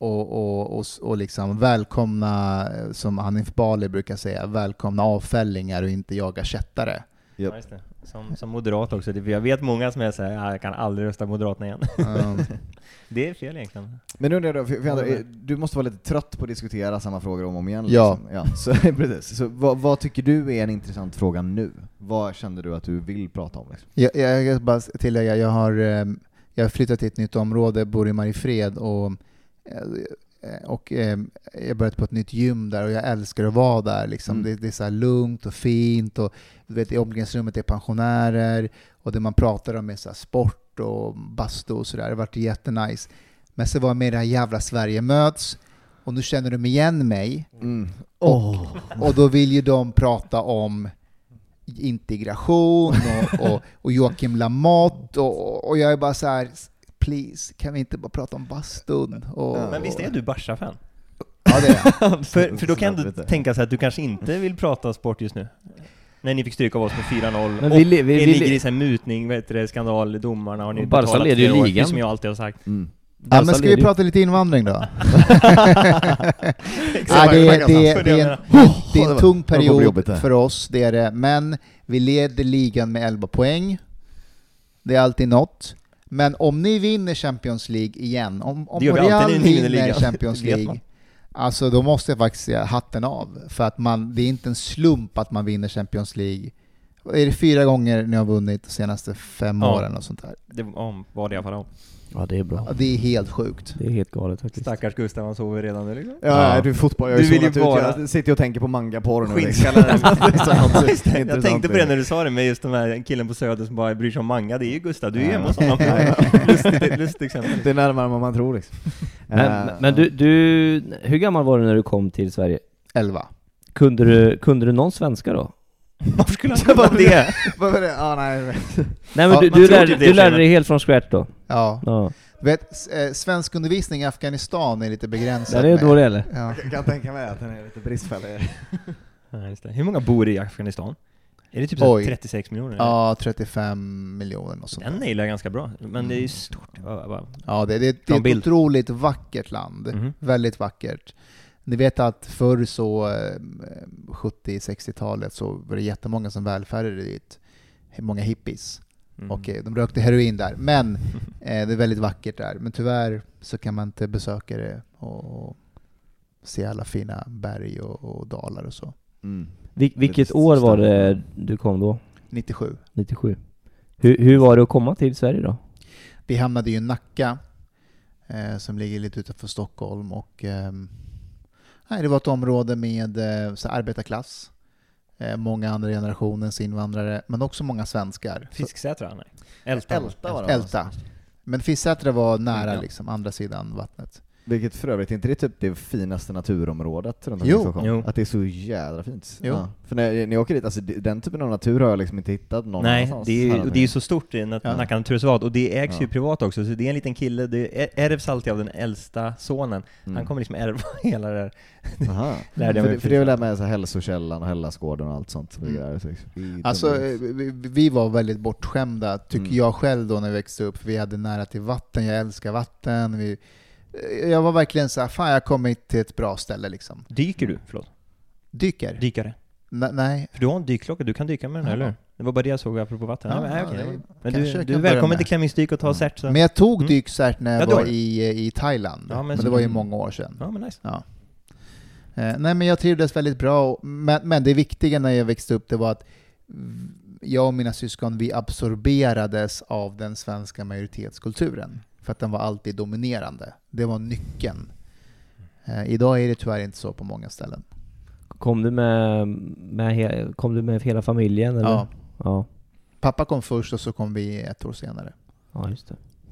och liksom välkomna, som Hanif Bali brukar säga, välkomna avfällingar och inte jaga kättare. Yep. Ja, just det. Som moderat också. Jag vet många som är så här, jag kan aldrig rösta Moderaterna igen. Det är fel egentligen. Men nu du måste vara lite trött på att diskutera samma frågor om igen. Ja. Liksom. Ja. Så, precis. Så vad tycker du är en intressant fråga nu? Vad kände du att du vill prata om? Liksom? Jag bara tillägga, jag har flyttat till ett nytt område, bor i Mariefred och jag börjat på ett nytt gym där och jag älskar att vara där liksom. Det är så här lugnt och fint och du vet, i omklädningsrummet är pensionärer och det man pratar om är så här sport och bastu och sådär. Det har varit jättenice. Men så var jag med i det här jävla Sverige möts och nu känner de igen mig och då vill ju de prata om integration och Joakim Lamotte och jag är bara så här, please, kan vi inte bara prata om bastun? Men visst är du Barca-fan? Ja, det är för då kan du tänka sig att du kanske inte vill prata sport just nu. När ni fick stryka av oss med 4-0 och vi ligger i så här mutning, skandal i domarna och ni Barca leder ju ligan, som jag alltid har sagt. Ja, men ska vi prata lite invandring då? Det är en tung period för oss, det är det. Men vi leder ligan med 11 poäng. Det är alltid något. Men om ni vinner Champions League igen, om Real vinner Champions League, alltså då måste jag faktiskt säga hatten av. För att det är inte en slump att man vinner Champions League. Är det 4 gånger ni har vunnit de senaste 5 åren och sånt där? Det var det i alla fall. Ja, det är bra. Ja, det är helt sjukt. Det är helt galet faktiskt. Stackars Gustav, han sover redan nu liksom. Ja, du är fotboll. Jag vill ju bara... Jag sitter och tänker på manga-porr nu. Jag tänkte på det när du sa det med just den här killen på Söder som bara bryr sig om manga. Det är ju Gustav, du är ju hemma hos honom. Lustigt exempel. Det är närmare än vad man tror liksom. Men du, hur gammal var du när du kom till Sverige? 11. Kunde du någon svenska då? Varför skulle han kunna det? Nej, men du lärde dig helt från scratch då? Ja. Vet, svenskundervisning i Afghanistan är lite begränsad. Ja, det är dåligt eller? Ja. Jag kan tänka mig att den är lite bristfällig. Ja, just det. Hur många bor i Afghanistan? Är det typ så 36 miljoner? Ja, 35 miljoner och sånt. Den är ju ganska bra, men det är ju stort. Ja, det är ett otroligt vackert land. Väldigt vackert. Ni vet att förr så 70-60-talet så var det jättemånga som välfärdade dit. Många hippies. Och de rökte heroin där. Men det är väldigt vackert där. Men tyvärr så kan man inte besöka det och se alla fina berg och dalar och så. Vilket år var det du kom då? 97. Hur var det att komma till Sverige då? Vi hamnade i Nacka som ligger lite utanför Stockholm och det var ett område med så arbetarklass. Många andra generationens invandrare, men också många svenskar. Fisksätra? Nej. Älta. Men Fisksätra var nära liksom, andra sidan vattnet. Vilket för övrigt inte det typ det finaste naturområdet runt omkring Stockholm. Att det är så jädra fint. Ja. För när ni åker dit, alltså den typen av natur har jag liksom inte hittat någon annanstans. Nej, det är ju så stort i Nacka naturreservat och det ägs ju privat också, så det är en liten kille, det ärvs alltid av den äldsta sonen. Han kommer liksom ärva hela det där. För det är väl det med så hälsokällan och Hellasgården och allt sånt. Alltså vi var väldigt bortskämda, tycker jag själv då när vi växte upp, för vi hade nära till vatten, jag älskar vatten, jag var verkligen så här, fan jag har kommit till ett bra ställe liksom. Dyker du? Förlåt. Dykare? Nej. För du har en dykklocka, du kan dyka med den, eller? Det var bara det jag såg apropå vatten. Men du är välkommen till Klämmingsdyk och ta cert. Så. Men jag tog dykcert när jag var i Thailand. Ja, men det var ju många år sedan. Ja, men nice. Ja. Nej, men jag trivdes väldigt bra. Men det viktiga när jag växte upp, det var att jag och mina syskon, vi absorberades av den svenska majoritetskulturen. För att den var alltid dominerande. Det var nyckeln. Idag är det tyvärr inte så på många ställen. Kom du med hela familjen? Eller? Ja. Pappa kom först och så kom vi 1 år senare. Ja, just det.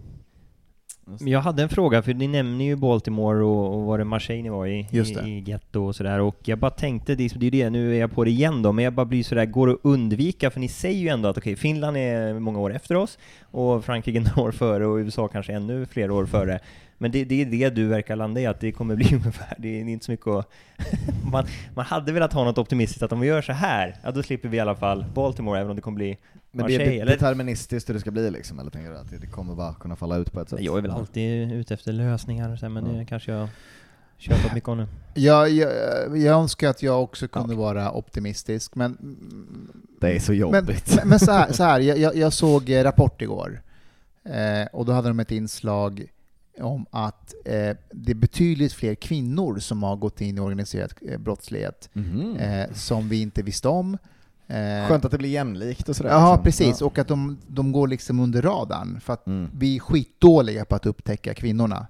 Jag hade en fråga, för ni nämner ju Baltimore och var det Marseille ni var i getto och sådär, och jag bara tänkte, det är ju det, nu är jag på det igen då, men jag bara blir sådär, går att undvika, för ni säger ju ändå att okej, Finland är många år efter oss och Frankrike några år före och USA kanske ännu fler år före, men det är det du verkar landa i, att det kommer bli ungefär, det är inte så mycket att man hade velat ha något optimistiskt, att om vi gör så här, ja, då slipper vi i alla fall Baltimore, även om det kommer bli Marseille. Men det är deterministiskt hur det ska bli liksom, eller tänker du att det kommer bara kunna falla ut på ett sätt? Jag är väl alltid ute efter lösningar och så, men det kanske jag köper mycket om nu. Jag önskar att jag också kunde vara optimistisk, men det är så jobbigt. Men så här jag såg Rapport igår, och då hade de ett inslag om att det är betydligt fler kvinnor som har gått in i organiserad brottslighet som vi inte visste om. Skönt att det blir jämlikt och sådär. Ja, liksom. precis. Ja. Och att de går liksom under radarn, för att vi är skitdåliga på att upptäcka kvinnorna.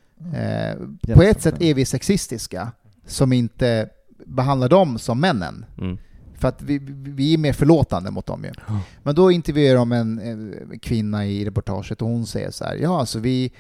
På ett sätt är vi sexistiska som inte behandlar dem som männen. För att vi är mer förlåtande mot dem ju. Men då intervjuar de en kvinna i reportaget och hon säger så här: ja, alltså vi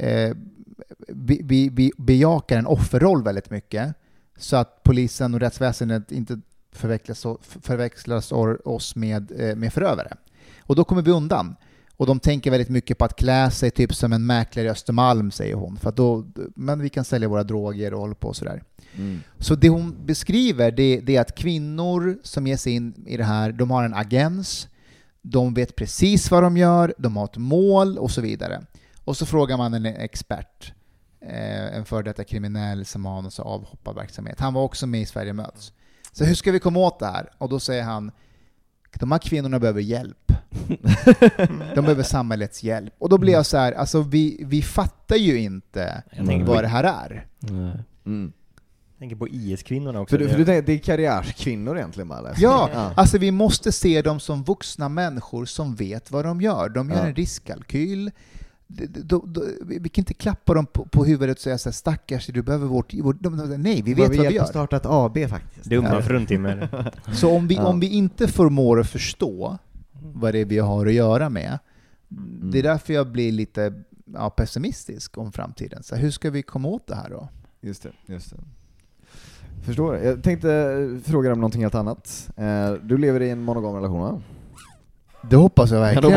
bejakar en offerroll väldigt mycket, så att polisen och rättsväsendet inte förväxlas oss med förövare. Och då kommer vi undan. Och de tänker väldigt mycket på att klä sig typ som en mäklare i Östermalm, säger hon. För att men vi kan sälja våra droger och hålla på och sådär. Så det hon beskriver, det är att kvinnor som ger sig in i det här, de har en agens, de vet precis vad de gör, de har ett mål och så vidare. Och så frågar man en expert, en för detta kriminell som har en avhopparverksamhet. Han var också med i Sverige möts. Så hur ska vi komma åt det här? Och då säger han, de här kvinnorna behöver hjälp. De behöver samhällets hjälp. Och då blir jag så här, alltså vi fattar ju inte vad det här är. Jag tänker på IS-kvinnorna också. För du tänker, det är karriärskvinnor egentligen, eller? Ja, alltså vi måste se dem som vuxna människor som vet vad de gör. De gör en riskkalkyl. Vi kan inte klappa dem på huvudet och säga så här, stackars, du behöver vårt nej, vi vet vad vi gör. Starta ett AB faktiskt. Dumma fruntimmer. Så om vi inte förmår att förstå vad det är vi har att göra med, det är därför jag blir lite pessimistisk om framtiden. Så hur ska vi komma åt det här då? Just det. Förstår det. Jag tänkte fråga om någonting helt annat. Du lever i en monogam relation, va? Det hoppas jag verkligen.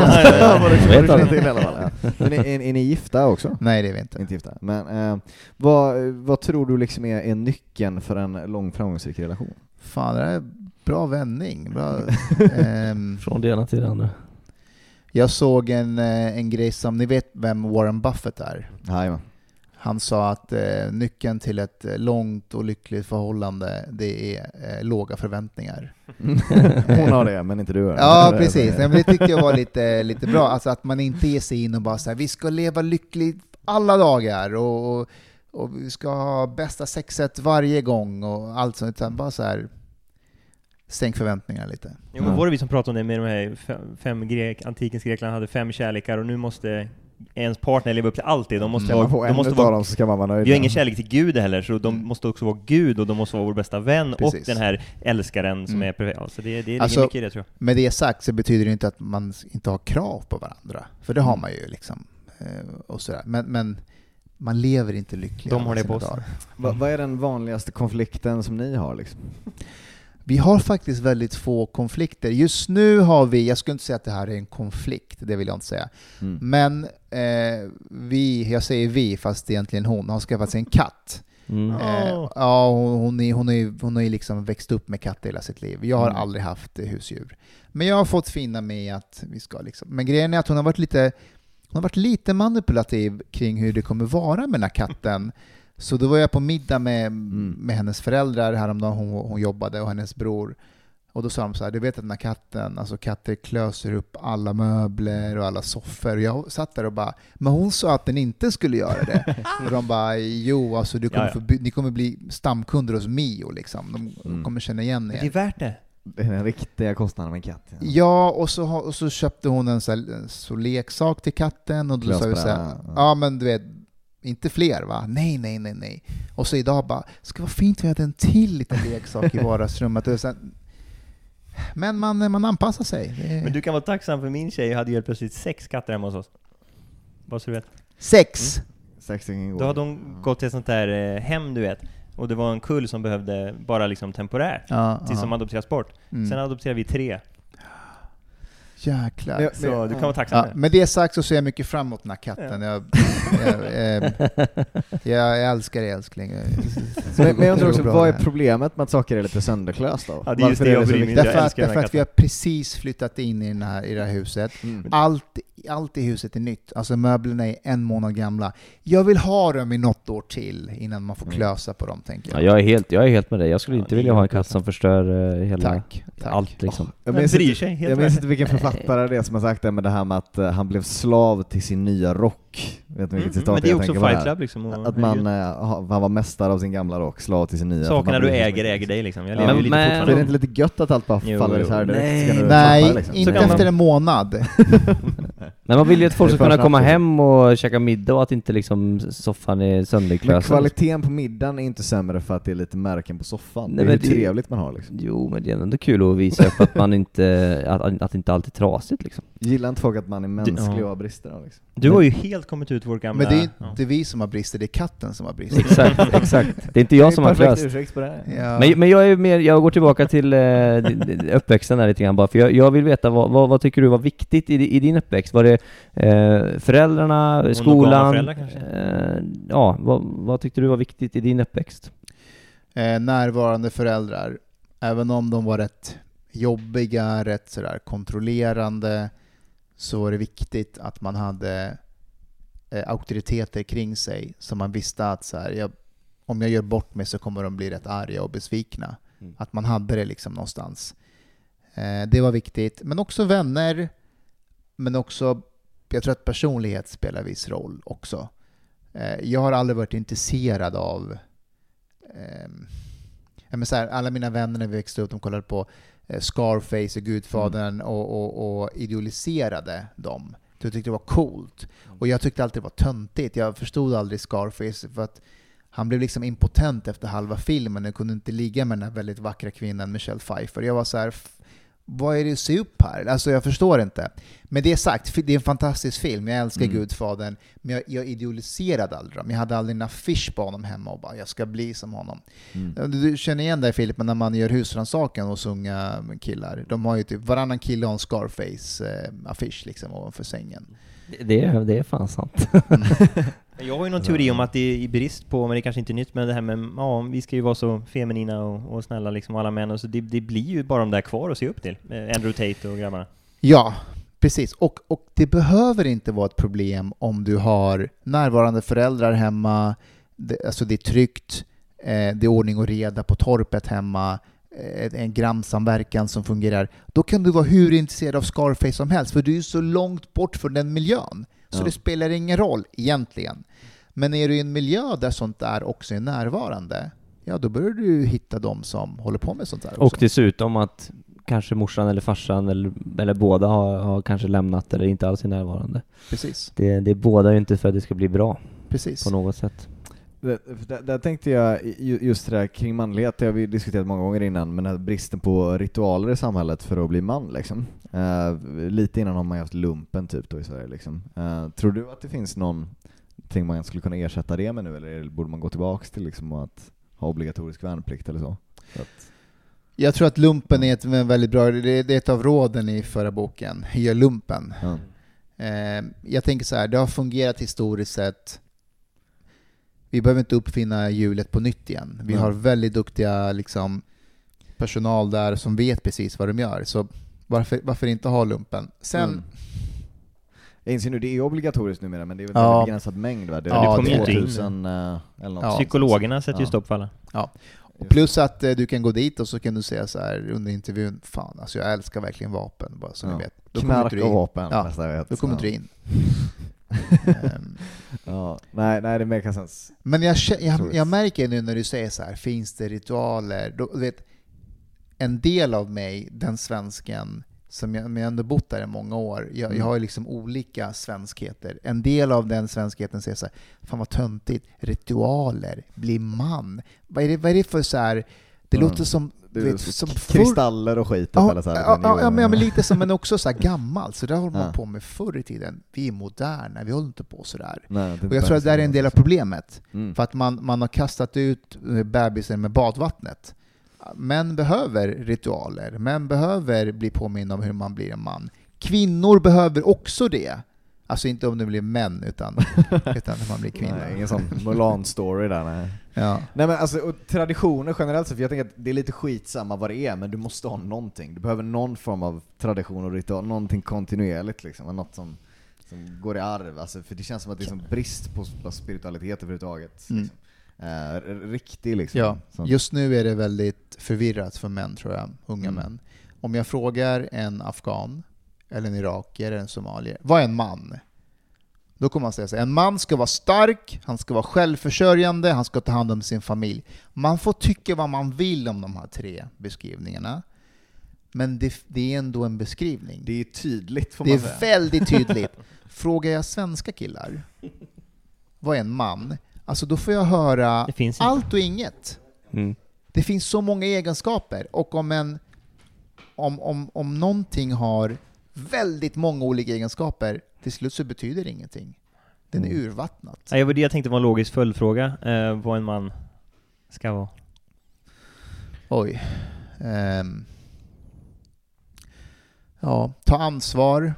Men är ni gifta också? Nej, det är vi inte. Inte gifta. Men vad tror du liksom är nyckeln för en lång framgångsrik relation? Fan, det är Bra vändning. Bra, Från det ena till det andra. Jag såg en grej som, ni vet vem Warren Buffett är? Jajamän. Han sa att nyckeln till ett långt och lyckligt förhållande, det är låga förväntningar. Hon har det, men inte du. Ja, precis. Men det tyckte jag var lite bra. Alltså att man inte ger sig in och bara så här, vi ska leva lyckligt alla dagar och vi ska ha bästa sexet varje gång och allt sånt. Utan bara så här, sänk förväntningarna lite. Jo, men var det vi som pratade om det med de här antikens Grekland hade 5 kärlekar och nu måste ens partner leva upp till allt det. De måste vara dem så ska man vara nöjd. Vi har ingen kärlek till Gud heller, så de måste också vara Gud och de måste vara vår bästa vän. Precis. Och den här älskaren som är perfekt. Alltså det ligger mycket i det, tror jag. Med det sagt så betyder det inte att man inte har krav på varandra. För det har man ju liksom. Och sådär. Men man lever inte lyckligt. De har det på sig. Vad är den vanligaste konflikten som ni har liksom? Vi har faktiskt väldigt få konflikter. Just nu har vi, jag skulle inte säga att det här är en konflikt, det vill jag inte säga. Men jag säger vi, fast egentligen hon har skaffat sig en katt. Ja, hon har ju liksom växt upp med katter hela sitt liv. Jag har aldrig haft husdjur. Men jag har fått finna med att vi ska liksom. Men grejen är att hon har varit lite manipulativ kring hur det kommer vara med den här katten. Så då var jag på middag med hennes föräldrar häromdagen, hon jobbade, och hennes bror. Och då sa de så här, du vet att den här katten, alltså katter klöser upp alla möbler och alla soffor. Och jag satt där och bara, men hon sa att den inte skulle göra det. Och de bara, jo, alltså ni kommer bli stamkunder hos Mio liksom. De kommer känna igen er. Det är värt det. Det är den riktiga kostnaden med en katt. Ja, och så köpte hon en så leksak till katten. Och då sa vi så här, ja men du vet, inte fler va? Nej. Och så idag bara, ska vara fint vi hade en till liten leksak i vardagsrummet. Och sen, men man anpassar sig. Men du kan vara tacksam för min tjej hade ju plötsligt 6 katter hemma hos oss. Bara så du vet. 6? 6 Då hade hon gått till ett sånt där hem, du vet. Och det var en kull som behövde bara liksom temporärt. Tills som adopteras bort. Sen adopterade vi 3. Jäklar. Så du kan vara tacksam. Med det sagt så ser jag mycket fram emot den här katten. Jag älskar det, älskling. Men jag undrar också, vad är problemet med att saker är lite sönderklöst då? Ja, det är just det jag bryr mig. Därför att vi har precis flyttat in i det här huset. Allt i huset är nytt. Alltså möblerna är 1 månad gamla. Jag vill ha dem i något år till innan man får klösa på dem, tänker jag. Ja, jag är helt med dig. Jag skulle inte vilja ha en katt som förstör hela allt liksom. Jag minns inte vilken författare det är som har sagt det, med det här med att han blev slav till sin nya rock. Vet ni vilket citat men det är jag också tänker Fight Club liksom. Att han var mästare av sin gamla rock, slav till sin nya. Sakerna du äger dig liksom. Jag lever ju lite fortfarande. Det är inte lite gött att allt bara faller så här direkt? Nej, liksom. Inte efter en månad. Men man vill ju att folk ska kunna komma hem och käka middag och att inte liksom soffan är sönderklösad. Men kvaliteten på middagen är inte sämre för att det är lite märken på soffan. Nej, det är trevligt man har liksom. Jo, men det är ändå kul att visa upp att man inte att inte alltid är trasigt liksom. Gillar inte folk att man är mänsklig och har brister då, liksom. Du har ju helt kommit ut vår gamla... Men det är inte vi som har brister, det är katten som har brister. Exakt. Det är inte jag som har klöst. Men jag är mer, jag går tillbaka till uppväxten där lite grann bara, för jag vill veta vad tycker du var viktigt i din uppväxt? Var det föräldrarna, skolan? Vad tyckte du var viktigt i din uppväxt? Närvarande föräldrar. Även om de var rätt jobbiga, rätt sådär kontrollerande, så är det viktigt att man hade auktoriteter kring sig, så man visste att så här, om jag gör bort mig så kommer de bli rätt arga och besvikna. Att man hade det liksom någonstans. Det var viktigt. Men också vänner, men också, jag tror att personlighet spelar viss roll också. Jag har aldrig varit intresserad av så här, alla mina vänner när vi växte upp, de kollade på Scarface och Gudfadern och idealiserade dem. Jag tyckte det var coolt. Och jag tyckte alltid det var töntigt. Jag förstod aldrig Scarface för att han blev liksom impotent efter halva filmen och kunde inte ligga med den här väldigt vackra kvinnan Michelle Pfeiffer. Jag var så här, vad är det att se upp här? Alltså jag förstår inte. Men det är sagt, det är en fantastisk film. Jag älskar Gudfadern, men jag idealiserade aldrig dem. Jag hade aldrig en affisch på honom hemma och bara, jag ska bli som honom. Du känner igen det, Filip, när man gör husrannsakan hos unga killar. De har ju typ, varannan kille har en Scarface-affisch liksom ovanför sängen. Det är fan sant. Jag har ju någon teori om att det är i brist på, men det är kanske inte nytt, men det här med, vi ska ju vara så feminina och snälla liksom, alla män, och så det blir ju bara de där kvar att se upp till, Andrew Tate och grabbarna. Ja, precis. Och det behöver inte vara ett problem om du har närvarande föräldrar hemma, alltså det är tryggt, det är ordning och reda på torpet hemma, en grannsamverkan som fungerar. Då kan du vara hur intresserad av Scarface som helst, för du är så långt bort från den miljön. Så det spelar ingen roll egentligen. Men är du i en miljö där sånt där också är närvarande, ja, då börjar du hitta de som håller på med sånt där också. Och dessutom att kanske morsan eller farsan eller båda har kanske lämnat eller inte alls är närvarande. Precis. Det båda ju inte för att det ska bli bra. Precis. På något sätt. Där tänkte jag just det där kring manlighet, det har vi diskuterat många gånger innan, men den här bristen på ritualer i samhället för att bli man liksom. Lite innan har man haft lumpen typ då i Sverige liksom. Tror du att det finns någonting man skulle kunna ersätta det med nu, eller borde man gå tillbaks till liksom att ha obligatorisk värnplikt eller så? Jag tror att lumpen är ett väldigt bra, det är ett av råden i förra boken, gör lumpen. Jag tänker så här, det har fungerat historiskt sett. Vi behöver inte uppfinna hjulet på nytt igen. Vi har väldigt duktiga liksom, personal där som vet precis vad de gör. Så varför inte ha lumpen? Sen... Jag inser nu, det är obligatoriskt numera, men det är väl en begränsad mängd. Va? Det är 2000 eller något. Psykologerna sätter ju stopp för alla. Ja. Plus att du kan gå dit och så kan du säga så här under intervjun, fan, alltså jag älskar verkligen vapen, bara så ni vet. Då kommer du in. Vapen, då kommer du in. Nej, det makes sense. Men jag märker nu när du säger så här, finns det ritualer? Då, du vet, en del av mig, den svensken, som jag ändå bott där i många år, jag har ju liksom olika svenskheter. En del av den svenskheten säger så här, fan vad töntigt, ritualer, bli man. Vad är det för så här, det låter som kristaller och skit. Men lite som, men också så här gammalt. Så där håller man på med förr i tiden. Vi är moderna, vi håller inte på så där. Och jag tror att det är en del av problemet. För att man har kastat ut bebisen med badvattnet. Män behöver ritualer. Män behöver bli påminna om hur man blir en man. Kvinnor behöver också det. Alltså inte om det blir män, utan när man blir kvinna. Nej, ingen sån Mulan-story där. Nej. Ja. Nej, men alltså, och traditioner generellt, för jag tänker att det är lite skitsamma vad det är, men du måste ha någonting. Du behöver någon form av tradition och ritual, någonting kontinuerligt liksom, något som går i arv. Alltså, för det känns som att det är som brist på spiritualitet överhuvudtaget. Liksom. Riktig liksom. Ja. Just nu är det väldigt förvirrat för män, tror jag, unga män. Om jag frågar en afghan eller en irakier eller en somalier, vad är en man? Då kommer man säga så här, en man ska vara stark, han ska vara självförsörjande, han ska ta hand om sin familj. Man får tycka vad man vill om de här 3 beskrivningarna. Men det är ändå en beskrivning. Det är tydligt, får man säga. Det är väldigt tydligt. Frågar jag svenska killar, vad är en man? Alltså då får jag höra allt och inget. Det finns så många egenskaper. Och om någonting har väldigt många olika egenskaper, till slut så betyder det ingenting. Den är urvattnat. Ja, det var det jag tänkte var en logisk följdfråga. Vad en man ska vara. Oj. Ta ansvar.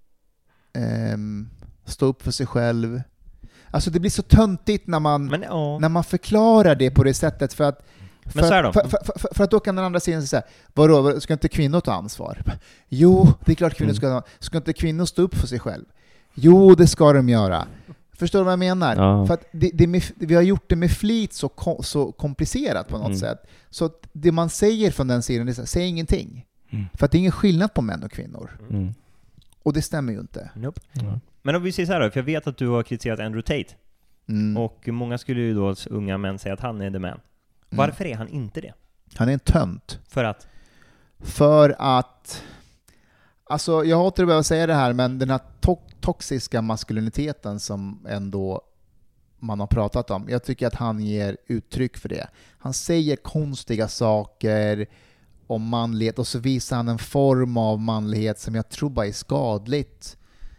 Stå upp för sig själv. Alltså det blir så töntigt när man förklarar det på det sättet, för att för att då kan den andra sidan säga, vadå, ska inte kvinnor ta ansvar? Jo, det är klart kvinnor ska inte kvinnor stå upp för sig själv? Jo, det ska de göra. Förstår du vad jag menar? Ja. För att vi har gjort det med flit så komplicerat på något sätt. Så att det man säger från den sidan är, säg ingenting. För att det är ingen skillnad på män och kvinnor. Och det stämmer ju inte. Nope. Men om vi säger så här då, för jag vet att du har kritiserat Andrew Tate. Och många skulle ju då, unga män, säga att han är the man. Varför är han inte det? Han är en tönt. För att alltså jag hatar att behöva säga det här, men den här toxiska maskuliniteten som ändå man har pratat om, jag tycker att han ger uttryck för det. Han säger konstiga saker om manlighet, och så visar han en form av manlighet som jag tror bara är skadligt.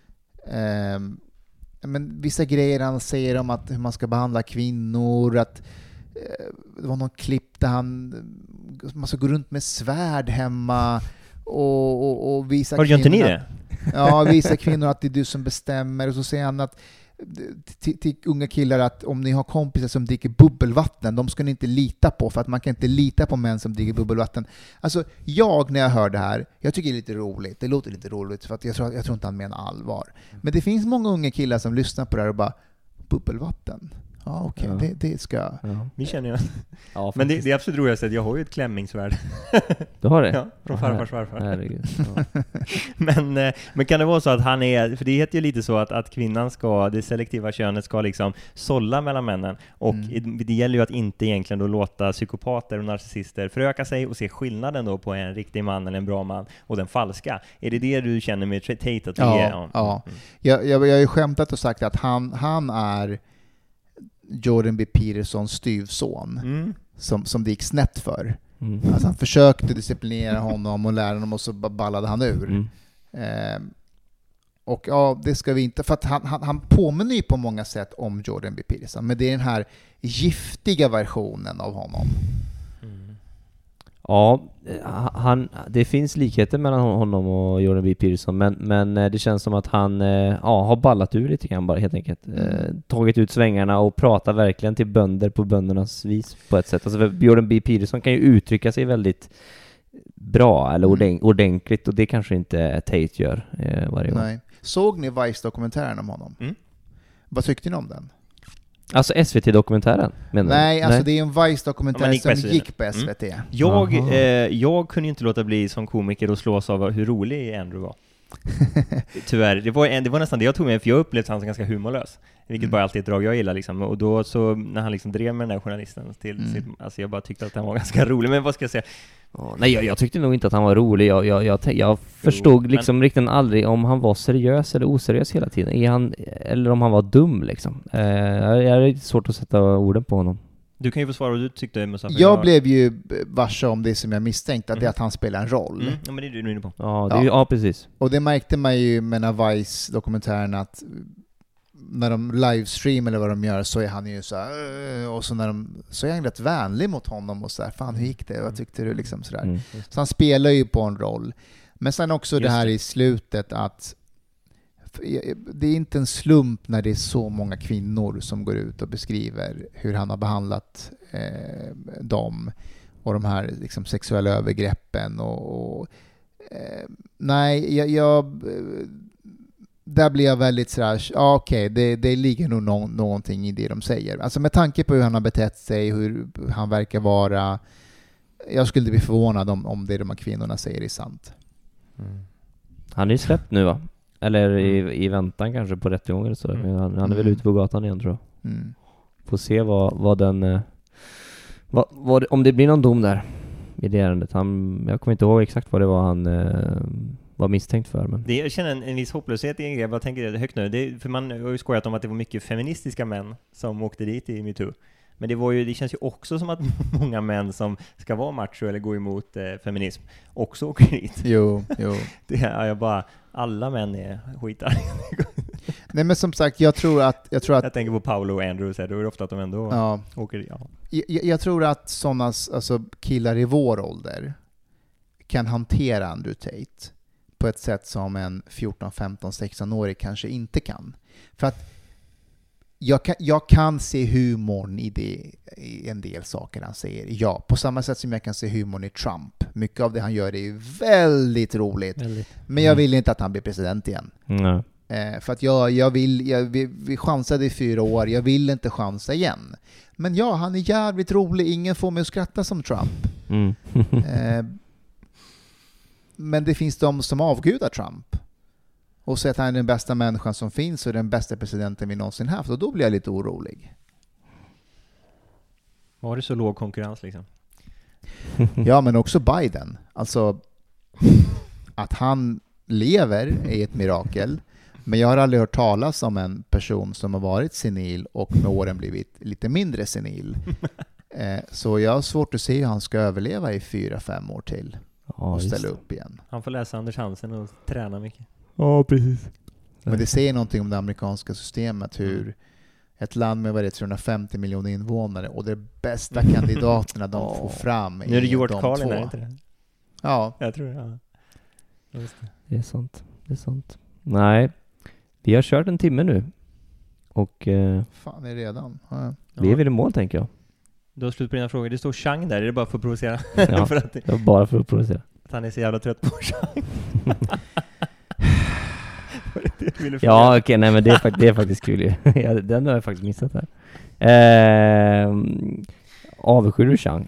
Men vissa grejer han säger om hur man ska behandla kvinnor, att det var någon klipp där man ska gå runt med svärd hemma och visa kvinnor. Har du inte ni det? Ja, visa kvinnor att det är du som bestämmer, och så säger han att till unga killar att om ni har kompisar som dricker bubbelvatten, de ska ni inte lita på, för att man kan inte lita på män som dricker bubbelvatten. Alltså när jag hör det här, jag tycker det är lite roligt. Det låter lite roligt för att jag tror inte han menar allvar. Men det finns många unga killar som lyssnar på det här och bara, bubbelvatten? Ja, okej, det ska... Ja. Vi känner ju. Ja, men det är absolut roligast att jag har ju ett klämmingsvärd. Du har det? Ja, från farfars farfar. Herregud. Ja. men kan det vara så att han är, för det heter ju lite så att kvinnan ska, det selektiva könet ska liksom sålla mellan männen, och det gäller ju att inte egentligen då låta psykopater och narcissister föröka sig och se skillnaden då på en riktig man eller en bra man och den falska. Är det du känner med Tate att det är? Ja. Jag har ju skämtat och sagt att han är Jordan B. Petersons styvson som det gick snett för. Alltså han försökte disciplinera honom och lära honom, och så ballade han ur. Och det ska vi inte, för att han påminner ju på många sätt om Jordan B. Peterson, men det är den här giftiga versionen av honom. Ja, det finns likheter mellan honom och Jordan B. Peterson, men det känns som att han har ballat ur lite grann bara, helt enkelt. Tagit ut svängarna och pratar verkligen till bönder på böndernas vis på ett sätt. Alltså, för Jordan B. Peterson kan ju uttrycka sig väldigt bra eller ordentligt, och det kanske inte Tate gör varje gång. Nej. Såg ni Vice-dokumentären om honom? Vad tyckte ni om den? Alltså SVT-dokumentären? Nej, alltså det är en Vice-dokumentär som gick på SVT. Jag kunde inte låta bli som komiker och slås av hur rolig Andrew var. Tyvärr, det var nästan det jag tog med, för jag upplevde han som ganska humorlös, vilket bara alltid ett drag jag gillar liksom. Och då så när han liksom drev med den här journalisten till sitt, alltså jag bara tyckte att han var ganska rolig, men vad ska jag säga? Nej, jag tyckte nog inte att han var rolig. Jag förstod liksom riktigt aldrig om han var seriös eller oseriös hela tiden. Eller om han var dum liksom. Jag är svårt att sätta orden på honom. Du kan ju få svara vad du tyckte, Mustafa. Jag blev ju varse om det som jag misstänkte, att det är att han spelar en roll. Ja, men det är du inne på. Ja, precis. Och det märkte man ju med den här Vice-dokumentären, att när de livestream eller vad de gör, så är han ju så här, och så så är han rätt vänlig mot honom och så här, fan hur gick det? Vad tyckte du liksom så där. Så han spelar ju på en roll. Men sen också det här i slutet, att det är inte en slump när det är så många kvinnor som går ut och beskriver hur han har behandlat dem och de här liksom sexuella övergreppen nej, jag där blir jag väldigt sådär, okej, det ligger nog någonting i det de säger. Alltså med tanke på hur han har betett sig, hur han verkar vara, jag skulle bli förvånad om det de här kvinnorna säger är sant. Han är ju släppt nu, va? Eller i väntan kanske på rättegången, så han är väl ute på gatan igen, tror jag. Får se vad den om det blir någon dom där i det ärendet. Jag kommer inte ihåg exakt vad det var han var misstänkt för. Men jag känner en viss hopplöshet i en grej. Jag tänker det högt nu. För man har ju skojat om att det var mycket feministiska män som åkte dit i MeToo. Men det känns ju också som att många män som ska vara macho eller gå emot feminism också åker dit. Jo. Alla män är skitar. Nej, men som sagt, jag tror att jag tänker på Paolo och Andrew, så då är det ofta att de ändå åker. Ja. Jag tror att sådana, alltså killar i vår ålder kan hantera Andrew Tate på ett sätt som en 14, 15, 16-årig kanske inte kan. För att jag kan se humorn i en del saker han säger. Ja, på samma sätt som jag kan se humorn i Trump. Mycket av det han gör är ju väldigt roligt. Men jag vill inte att han blir president igen. För att vi chansade i 4 år. Jag vill inte chansa igen. Men ja, han är jävligt rolig. Ingen får mig att skratta som Trump. Men det finns de som avgudar Trump och säger att han är den bästa människan som finns och den bästa presidenten vi någonsin haft, och då blir jag lite orolig. Var det så låg konkurrens liksom? Ja, men också Biden. Alltså, att han lever är ett mirakel, men jag har aldrig hört talas om en person som har varit senil och med åren blivit lite mindre senil. Så jag har svårt att se hur han ska överleva i 4-5 år till och ställa upp igen. Han får läsa Anders Hansen och träna mycket. Ja, precis. Men det säger någonting om det amerikanska systemet, hur ett land med 350 miljoner invånare och de bästa kandidaterna de får fram nu är det George Carlin, är inte det? Ja. Jag tror det. Det är sant. Nej, vi har kört 1 timme nu. Och fan, det är redan. Ja. vi är väl i mål, tänker jag. Du har slut på dina frågor. Det står Chang där. Är det bara för att provocera? Ja, för att det var bara för att provocera. Att han är så jävla trött på Chang. Ja, okej, nej, men det är faktiskt kul ju. Ja, den har jag faktiskt missat här. Avskyr du Chang?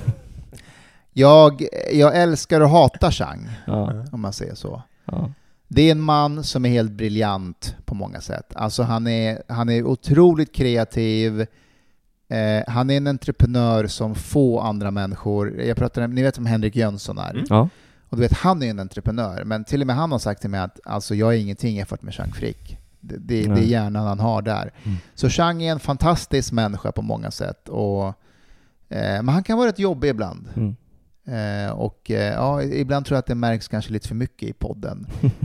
Jag älskar och hatar Chang, om man säger så. Ja. Det är en man som är helt briljant på många sätt. Alltså han är otroligt kreativ. Han är en entreprenör som få andra människor. Ni vet om Henrik Jönsson är. Ja. Och du vet, han är en entreprenör. Men till och med han har sagt till mig att alltså, jag är ingenting jämfört med Chang Frick. Det är hjärnan han har där. Så Chang är en fantastisk människa på många sätt. Men han kan vara rätt jobbig ibland. Ibland tror jag att det märks kanske lite för mycket i podden.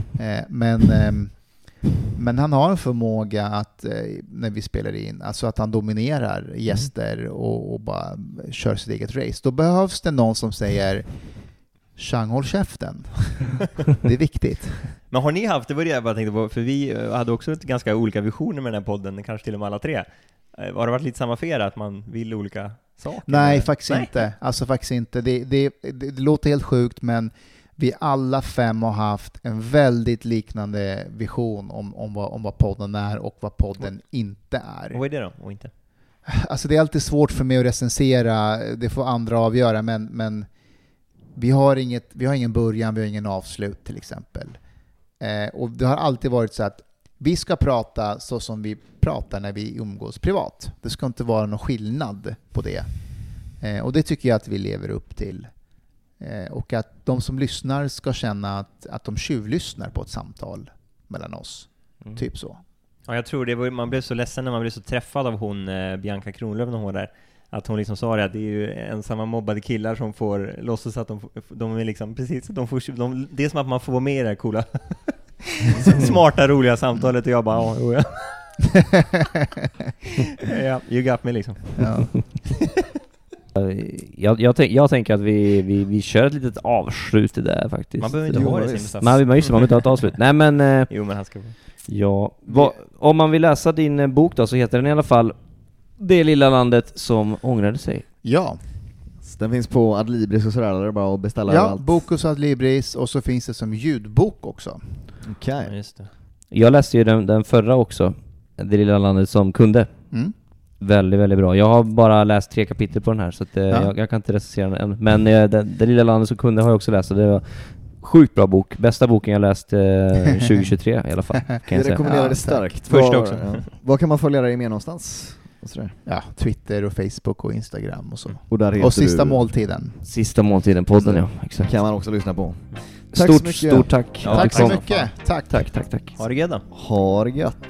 Men han har en förmåga att när vi spelar in, alltså att han dominerar gäster och bara kör sitt eget race. Då behövs det någon som säger Chang, håll käften. Det är viktigt. Men har ni haft, det var det jag bara tänkte på, för vi hade också ett ganska olika visioner med den här podden, kanske till och med alla tre. Har det varit lite samma för er, att man vill olika saker? Nej, faktiskt inte. Alltså faktiskt inte. Det låter helt sjukt, men vi alla 5 har haft en väldigt liknande vision om vad podden är och vad podden inte är. Och vad är det då? Och inte? Alltså det är alltid svårt för mig att recensera, det får andra avgöra, men vi har ingen början, vi har ingen avslut till exempel. Och det har alltid varit så att vi ska prata så som vi pratar när vi umgås privat. Det ska inte vara någon skillnad på det. Och det tycker jag att vi lever upp till. Och att de som lyssnar ska känna att de tjuvlyssnar på ett samtal mellan oss. Typ så. Ja, jag tror man blev så ledsen när man blev så träffad av hon Bianca Kronlöf när hon var där. Att hon liksom sa det, att det är ju ensamma mobbade killar som får låtsas att de är liksom precis, det är som att man får vara med i det här coola smarta, roliga samtalet, och jag bara ja, you got me liksom. Ja. Jag tänker att vi kör ett litet avslut i det där faktiskt. Man behöver inte ha det. Man behöver inte ha ett avslut. Nej, men jo, men han ska. Ja, om man vill läsa din bok då, så heter den i alla fall Det lilla landet som ångrade sig. Ja. Den finns på Adlibris och sådär, där, bara att beställa ja, allt. Bokus Adlibris, och så finns det som ljudbok också. Okej. Ja, just det. Jag läste ju den förra också, Det lilla landet som kunde. Väldigt, väldigt bra. Jag har bara läst 3 kapitel på den här, så att, jag kan inte recensera den än. Men det lilla landet som kunde har jag också läst, och det var sjukt bra bok. Bästa boken jag läst 2023 i alla fall. Kan jag rekommenderar det starkt. Först också. Vad kan man följa dig med någonstans? Ja, Twitter och Facebook och Instagram och så. Och Sista måltiden. Sista måltiden, podden, ja. Exakt. Kan man också lyssna på. Stort tack. Ja, tack så mycket. Tack. Ha det gött då. Ha det gött.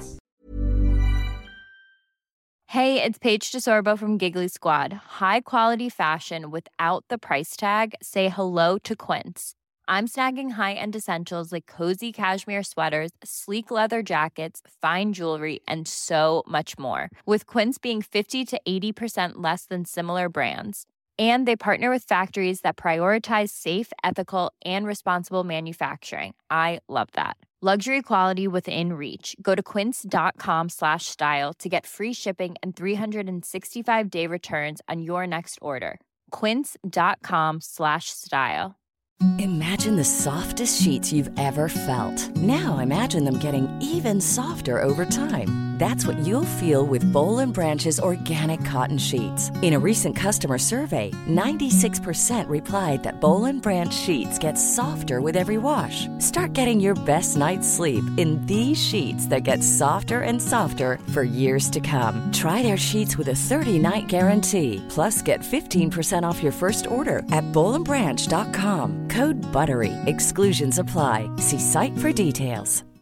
Hey, it's Paige DeSorbo from Giggly Squad. High quality fashion without the price tag. Say hello to Quince. I'm snagging high-end essentials like cozy cashmere sweaters, sleek leather jackets, fine jewelry, and so much more. With Quince being 50 to 80% less than similar brands. And they partner with factories that prioritize safe, ethical, and responsible manufacturing. I love that. Luxury quality within reach. Go to quince.com/style to get free shipping and 365-day returns on your next order. Quince.com/style. Imagine the softest sheets you've ever felt. Now imagine them getting even softer over time. That's what you'll feel with Boll & Branch's organic cotton sheets. In a recent customer survey, 96% replied that Boll & Branch sheets get softer with every wash. Start getting your best night's sleep in these sheets that get softer and softer for years to come. Try their sheets with a 30-night guarantee. Plus, get 15% off your first order at bollandbranch.com. Code BUTTERY. Exclusions apply. See site for details.